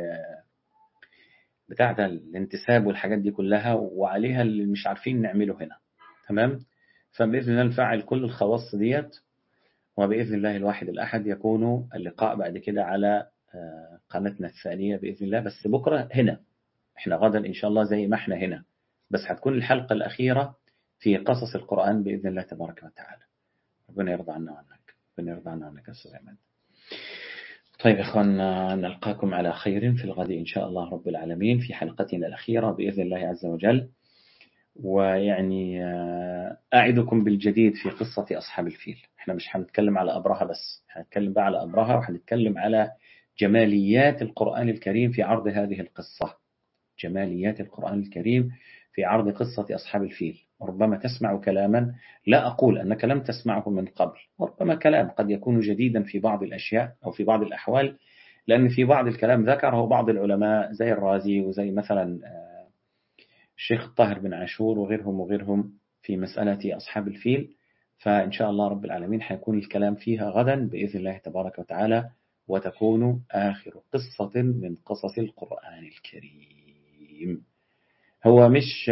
بتاع ده الانتساب والحاجات دي كلها، وعليها اللي مش عارفين نعمله هنا. تمام. فبإذن الله نفعل كل الخواص ديت، وبإذن الله الواحد الأحد يكون اللقاء بعد كده على قناتنا الثانية بإذن الله. بس بكرة هنا، احنا غدا إن شاء الله زي ما احنا هنا، بس هتكون الحلقة الأخيرة في قصص القرآن بإذن الله تبارك وتعالى. ربنا يرضى عنا وعنك، ربنا يرضى عنا وعنك يا أستاذ عماد. طيب إخواننا، نلقاكم على خير في الغد إن شاء الله رب العالمين في حلقتنا الأخيرة بإذن الله عز وجل. ويعني أعدكم بالجديد في قصة أصحاب الفيل. احنا مش هنتكلم على أبرهة بس، هنتكلم بقى على أبرهة، وهنتكلم على جماليات القرآن الكريم في عرض هذه القصة. جماليات القرآن الكريم في عرض قصة أصحاب الفيل. ربما تسمع كلاما لا أقول أنك لم تسمعه من قبل، وربما كلام قد يكون جديدا في بعض الأشياء أو في بعض الأحوال، لأن في بعض الكلام ذكره بعض العلماء زي الرازي وزي مثلا الشيخ الطاهر بن عاشور وغيرهم في مسألة أصحاب الفيل. فإن شاء الله رب العالمين حيكون الكلام فيها غدا بإذن الله تبارك وتعالى، وتكون آخر قصة من قصص القرآن الكريم. هو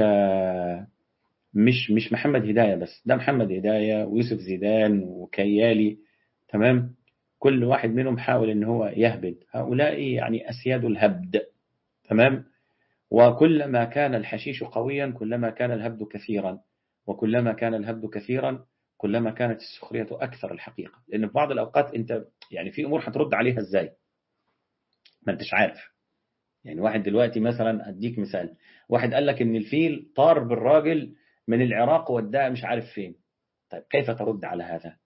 مش محمد هداية بس، ده محمد هداية ويوسف زيدان وكيالي. تمام. كل واحد منهم حاول ان هو يهبد، هؤلاء يعني أسياد الهبد. تمام. وكلما كان الحشيش قويا كلما كان الهبد كثيرا، وكلما كان الهبد كثيرا كلما كانت السخرية أكثر الحقيقة. لأن في بعض الأوقات أنت يعني في أمور هترد عليها إزاي ما أنتش عارف. يعني واحد دلوقتي مثلا أديك مثال، واحد قال لك إن الفيل طار بالراجل من العراق وداه مش عارف فين. طيب كيف ترد على هذا؟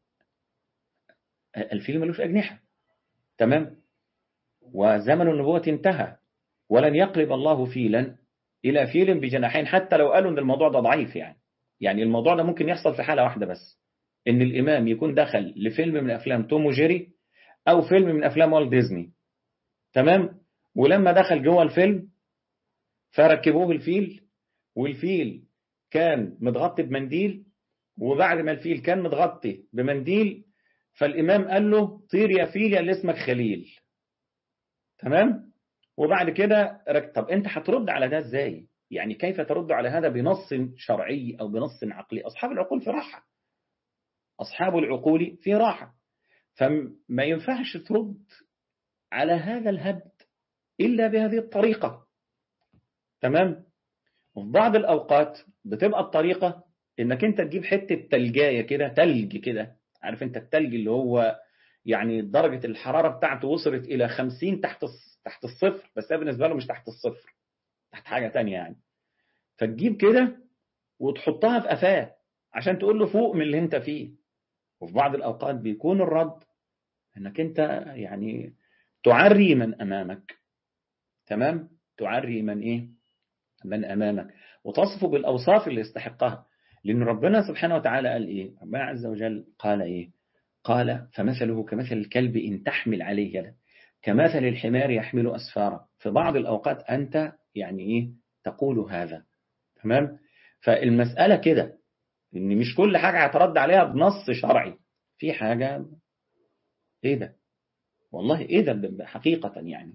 الفيل ملوش أجنحة. تمام. وزمن النبوة انتهى، ولن يقلب الله فيلا إلى فيل بجناحين، حتى لو قالوا إن الموضوع ده ضعيف. يعني الموضوع ده ممكن يحصل في حالة واحدة بس، إن الإمام يكون دخل لفيلم من أفلام توم وجيري أو فيلم من أفلام والت ديزني. تمام. ولما دخل جوه الفيلم فركبوه الفيل، والفيل كان متغطي بمنديل، وبعد ما الفيل كان متغطي بمنديل، فالإمام قال له طير يا فيل يا اللي اسمك خليل. تمام. وبعد كده طب أنت هترد على ده إزاي؟ يعني كيف ترد على هذا بنص شرعي أو بنص عقلي؟ أصحاب العقول في راحة، أصحاب العقول في راحة، فما ينفعش ترد على هذا الهبد إلا بهذه الطريقة. تمام. وفي بعض الأوقات بتبقى الطريقة إنك أنت تجيب حتة تلجاية كده، تلج كده، عارف أنت التلج اللي هو يعني درجة الحرارة بتاعته وصلت إلى 50 تحت الصفر، بس ده بالنسبة له مش تحت الصفر، تحت حاجة تانية يعني. فتجيب كده وتحطها في قفاه عشان تقول له فوق من اللي أنت فيه. وفي بعض الأوقات بيكون الرد إنك أنت يعني تعري من أمامك. تمام. تعري من إيه؟ من أمامك، وتصفه بالأوصاف اللي يستحقها. لأن ربنا سبحانه وتعالى قال إيه؟ ربنا عز وجل قال إيه؟ قال فمثله كمثل الكلب إن تحمل عليه يده كمثل الحمار يحمل أسفارا. في بعض الأوقات أنت يعني إيه تقول هذا. تمام. فالمسألة كده، إن مش كل حاجة هترد عليها بنص شرعي. في حاجة إيه ده؟ والله إيه ده حقيقة يعني.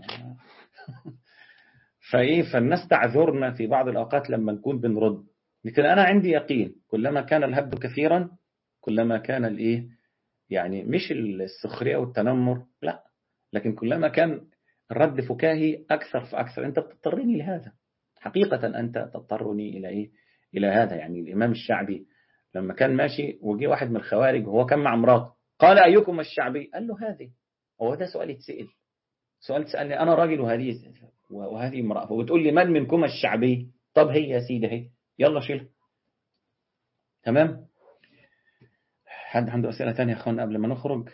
فالناس تعذرنا في بعض الأوقات لما نكون بنرد. لكن أنا عندي يقين كلما كان الهبد كثيرا كلما كان الإيه يعني مش السخرية والتنمر، لا، لكن كلما كان الرد فكاهي أكثر فأكثر. أنت بتضطرني لهذا حقيقة، أنت تضطرني إلى إيه؟ إلى هذا. يعني الإمام الشعبي لما كان ماشي وجي واحد من الخوارج وهو كان مع مراته، قال أيكم الشعبي؟ قال له هذه. هو ده سؤال يتسأل؟ سؤال تسألني أنا راجل وهذه امرأة، وبتقول لي من منكم الشعبي؟ طب هي يا سيدي هي، يلا شيلها. تمام. حد عنده أسئلة تانية يا أخوانا قبل ما نخرج؟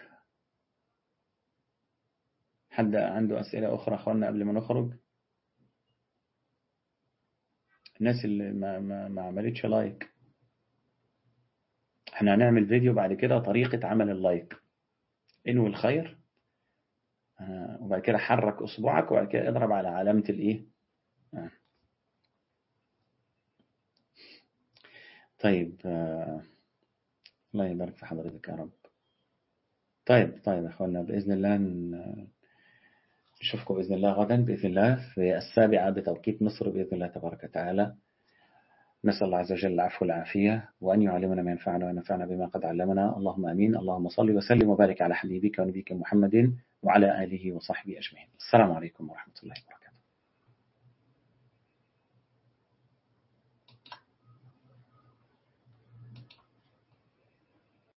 حد عنده أسئلة أخرى يا أخوانا قبل ما نخرج؟ الناس اللي ما عملتش لايك، احنا هنعمل فيديو بعد كده طريقة عمل اللايك. انوي الخير، وبعد كده حرك أصبعك وبعد كده اضرب على علامة الإيه. طيب. الله يبارك في حضرتك يا رب. طيب يا أخوانا، بإذن الله نشوفكم بإذن الله غدا بإذن الله في 7:00 بتوقيت مصر بإذن الله تبارك وتعالى. نسأل الله عز وجل العفو والعافية، وأن يعلمنا ما ينفعنا وينفعنا بما قد علمنا. اللهم أمين. اللهم صل وسلم وبارك على حبيبك ونبيك محمد وعلى آله وصحبه أجمعين. السلام عليكم ورحمة الله وبركاته.